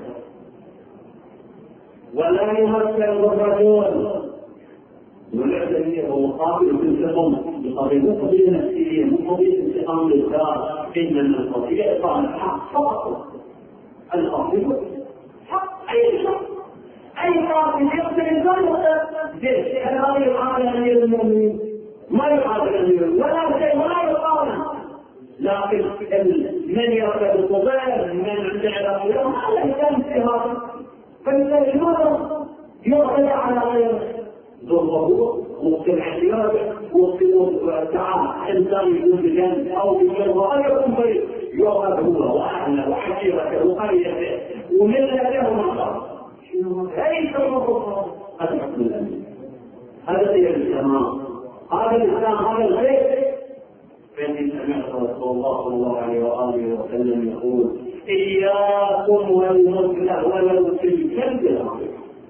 ولا يمثل الرجل والاعتداء هو قابل بالتقم بقضية مو قضية نفسية، مو قضية انتقام للذات، إنما القضية إقامة الحق فقط. القضية حق أي شخص، أي قاتل يقتل إنسان يقتل. هذا يعامل أمير المؤمنين، ما يعامل أمير ولا شيء ولا يقاوم. لكن من يقتل الصغير من عند علاقه هذا إنسان في هذا، فالإنسان يقتل على غيره ضربه وقتل احتياجه وقتل تعال إنسان يكون بجانب أو بجانب أو يكون بريء يؤخذ هو وأهله وحشيرته وقريته ومن له مصر. ليس المفروض هذا حكم الأمين، هذا هي الإسلام، هذا الإسلام، هذا الخير. فإني سمعت رسول الله صلى الله عليه وآله وسلم يقول: إياكم والمثلة ولو في الكلب العقول.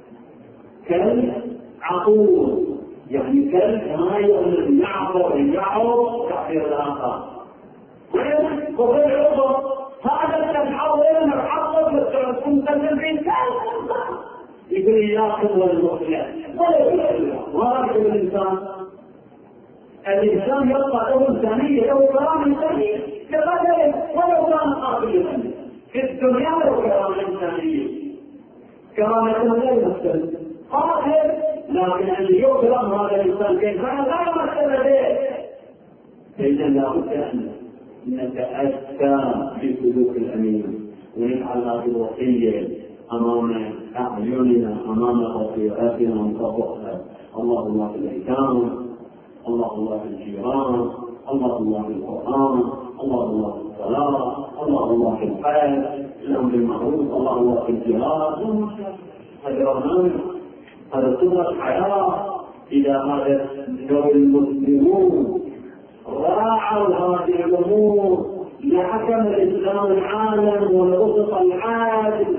كلب عقول يعني كلب ما يؤمن يعبر يعبر تعبير الآخر وفي العقل هذا التحول الحقل بتكون تنزل في الكلب يقول إياكم والمثلة ولا يقول الإنسان. الإنسان يبقى له إنسانية، له كرامة إنسانية كذلك ولو كان قاتلا في الدنيا له كرامة إنسانية، كرامة لا يمثل قاتل، لكن اللي يكرم هذا الإنسان كيف لا يمثل به. إذا لابد أن نتأتى في سلوك الأمين ونجعل هذه الوصية أمام أعيننا أمام بصيراتنا ونطبقها. الله الله في الأيتام، الله الله في الجيران، الله الله في القرآن، الله الله في الصلاة، الله الله في الحياة، الأمر بالمعروف، الله الله في الجهاد. هذا برنامج، هذا سنة الحياة. إذا هذا لو المسلمون راعوا هذه الأمور لحكم الإسلام العالم ولبسط العادل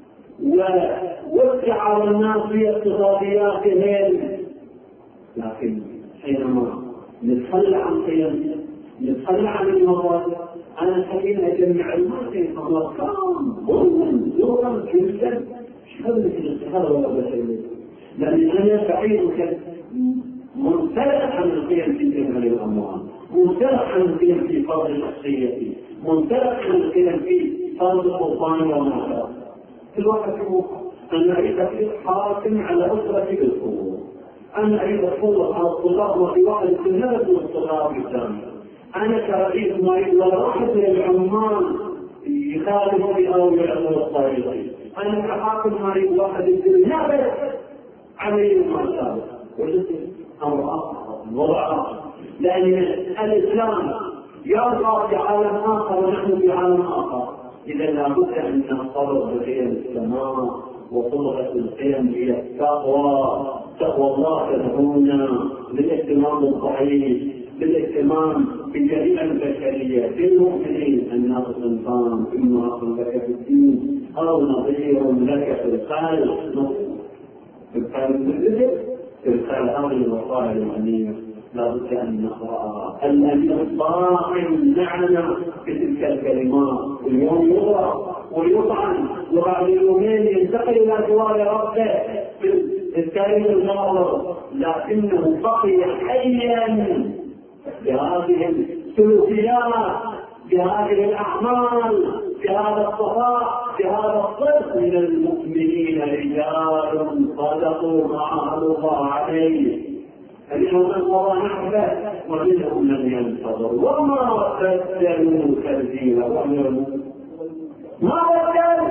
ووسع على الناس في اقتصادياتهم. لكن حينما نتخلى عن قيم، نتخلى عن المبادئ، أنا حين أجمع المال فهو كام ظلما ظلما جدا شغل في الاستخارة ولا بشيء، لأن أنا بعيد منسلخ عن القيم في تلك الأموال، منسلخ عن القيم في فرض الشخصية، منسلخ عن القيم في فرض القرآن والمعاد. في الوقت أنا أريد أن حاكم على أسرتي بالقوة، أنا أريد أتطلق على الطلاب وفي واحد السنة من الطلاب الجامعة. أنا كرئيس مريض ولا واحد من العمال يخالفني أو يعمل الطريقين. أنا كحاكم مريض واحد يقول لا بس عملي ما شاء وجدت أمر آخر وضع آخر، لأن الإسلام يرضى في عالم آخر ونحن في عالم آخر. إذا لابد أن ننطلق بقيم السماء وطلقة القيم هي التقوى. تقوى الله تدعونا بالاهتمام الضعيف، بالاهتمام بجميع البشرية، بالمؤمنين. الناس صنفان: إما أخ لك في الدين أو نظير لك في الخلق. إدخال الرزق إدخال هذه الوصايا الأمير لا بد أن نقرأها. الأمير صاحب معنا بتلك الكلمات، اليوم يقرأ ويطعن وبعد يومين ينتقل إلى جوار ربه بالكريم الناظر، لكنه بقي حيا بهذه السلوكيات، بهذه الأعمال، بهذا الصفاء، بهذا الصدق. من المؤمنين رجال صدقوا ما عاهدوا الله عليه، فمنهم من قضى نحبه ومنهم من ينتظر وما بدلوا تبديلا. ما بدل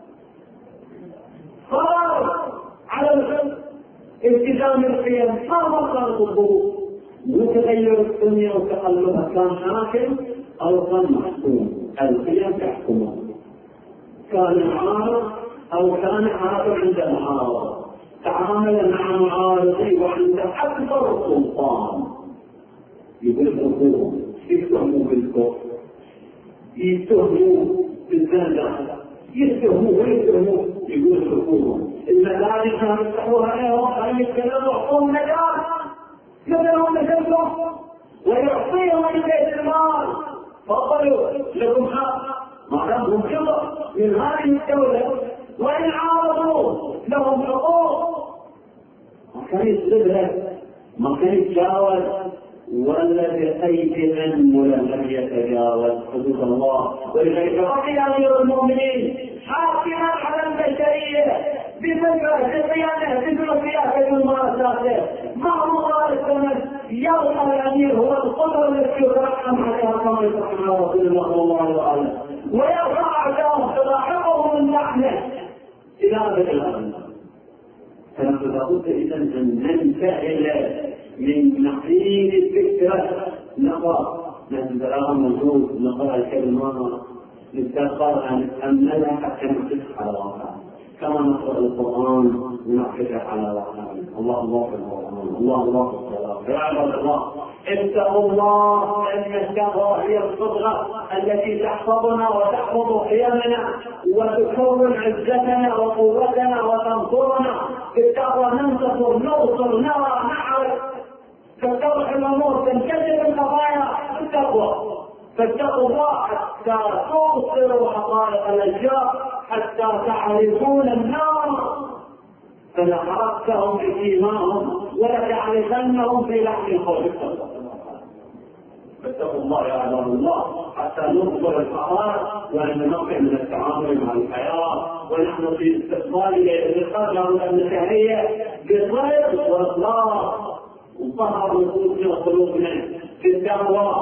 صار على التزام القيم، ما صار الظروف وتغير الدنيا وتقلبها، كان حاكم أو كان محكوم، القيم تحكمه، كان معارض أو كان عارض عند المعارضة، تعامل مع معارضه وعند أكبر سلطان. يقول الحكومة يتهموا بالكفر، يتهموا بالزندقة، يتهموا ويتهموا. يقول الحكومة المدارس يفتحوها لهم أن يتكلموا يعطوهم مجال مثلهم مثلهم ويعطيهم من بيت المال. فضلوا لكم حق ما لهم خبر من هذه الدولة، وإن عارضوا لهم حقوق. ما كان يسلبها، ما كان يتجاوز، ولا بأيدي من ولم يتجاوز حدود الله. ولذلك بقي أمير المؤمنين حاكما على البشرية بقيامه بسلوكياته الممارساته مع ممارسة يوم الأمير هو القدوة التي يترحم عليها كما يترحم على رسول الله صلى الله عليه وسلم، ويرفع أعداءهم تلاحقهم من لحمه إلى أبد الأبد. فنحن لابد إذا أن ننتقل من نحيل الفكرة نقرأ نزرعها موجود، نقرأ الكلمات نتذكر أن نتأملها حتى نحسها على واقع، كما نقرأ القرآن ونحسها على واقع. الله الله في القرآن، الله الله في الصلاة. يا عباد الله اتقوا الله، لأن التقوى هي الصبغة التي تحفظنا وتحفظ قيمنا وتكون عزتنا وقوتنا وتنصرنا. بالتقوى ننتصر نوصل نرى نعرف، تتضح الأمور تنكشف القضايا بالتقوى. فاتقوا الله حتى توصلوا حقائق الأشياء، حتى تعرفون النار فلحرقتهم بسيماهم ولتعرفنهم في لحم الخوف. فاتقوا الله يا عباد الله حتى نوصل القرار وننقل من التعامل مع الحياة، ونحن في استقبال القدر والنتهية بالصدق والإخلاص وظهر نفوسنا وقلوبنا بالتقوى.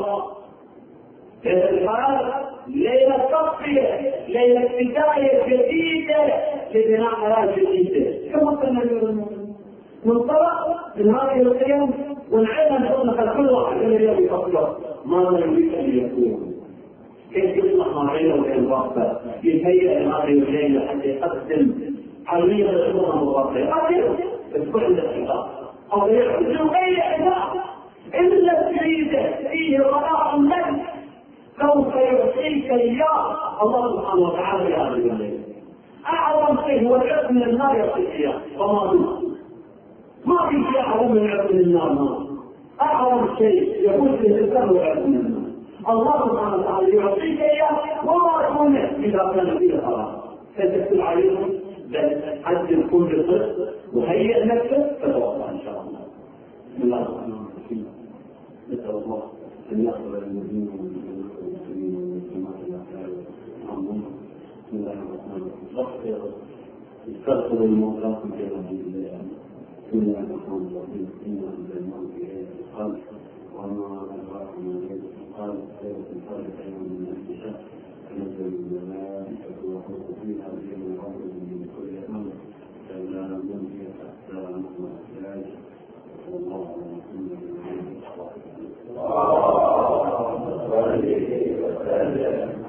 الحال ليلة تصفية، ليلة بداية جديدة لبناء حياة جديدة. كما كنا نقول منطلق من هذه القيم ونعلم أن كل واحد من اليوم يفكر ماذا يريد أن يكون، كيف يصلح ما بينه وبين ربه، يتهيأ لهذه الليلة حتى يقدم عملية الأمور المضافة. أكيد تكون عند الحساب أو يحدث أي حساب إلا تريده فيه غلاء لك سوف يعطيك إياه الله سبحانه وتعالى يا رب الليل. أعظم شيء هو العلم من النار يعطيك إياه، وما دون ما في شيء أعظم من علم النار. ما أعظم شيء يكون في الإنسان هو علم النار. الله سبحانه وتعالى يعطيك إياه وما دونه إذا كان فيه خلاص. فتكتب عليهم بل عدل كل صدق وهيئ نفسك فتوقع إن شاء الله. بسم الله الرحمن الرحيم. نسأل الله أن يغفر للمؤمنين والمسلمين والمسلمات الأحياء والأموات. بسم الله الرحمن الرحيم. استغفر الموتى في رحمة الله. بسم الله الرحمن الرحيم. إنا أنزلناه في ليلة القدر وما أدراك ما ليلة القدر، ليلة القدر خير من ألف شهر. تنزل الملائكة والروح فيها بإذن ربهم من كل أمر، فلا ننهي حتى نحن الحياة. والله على كل شيء قدير.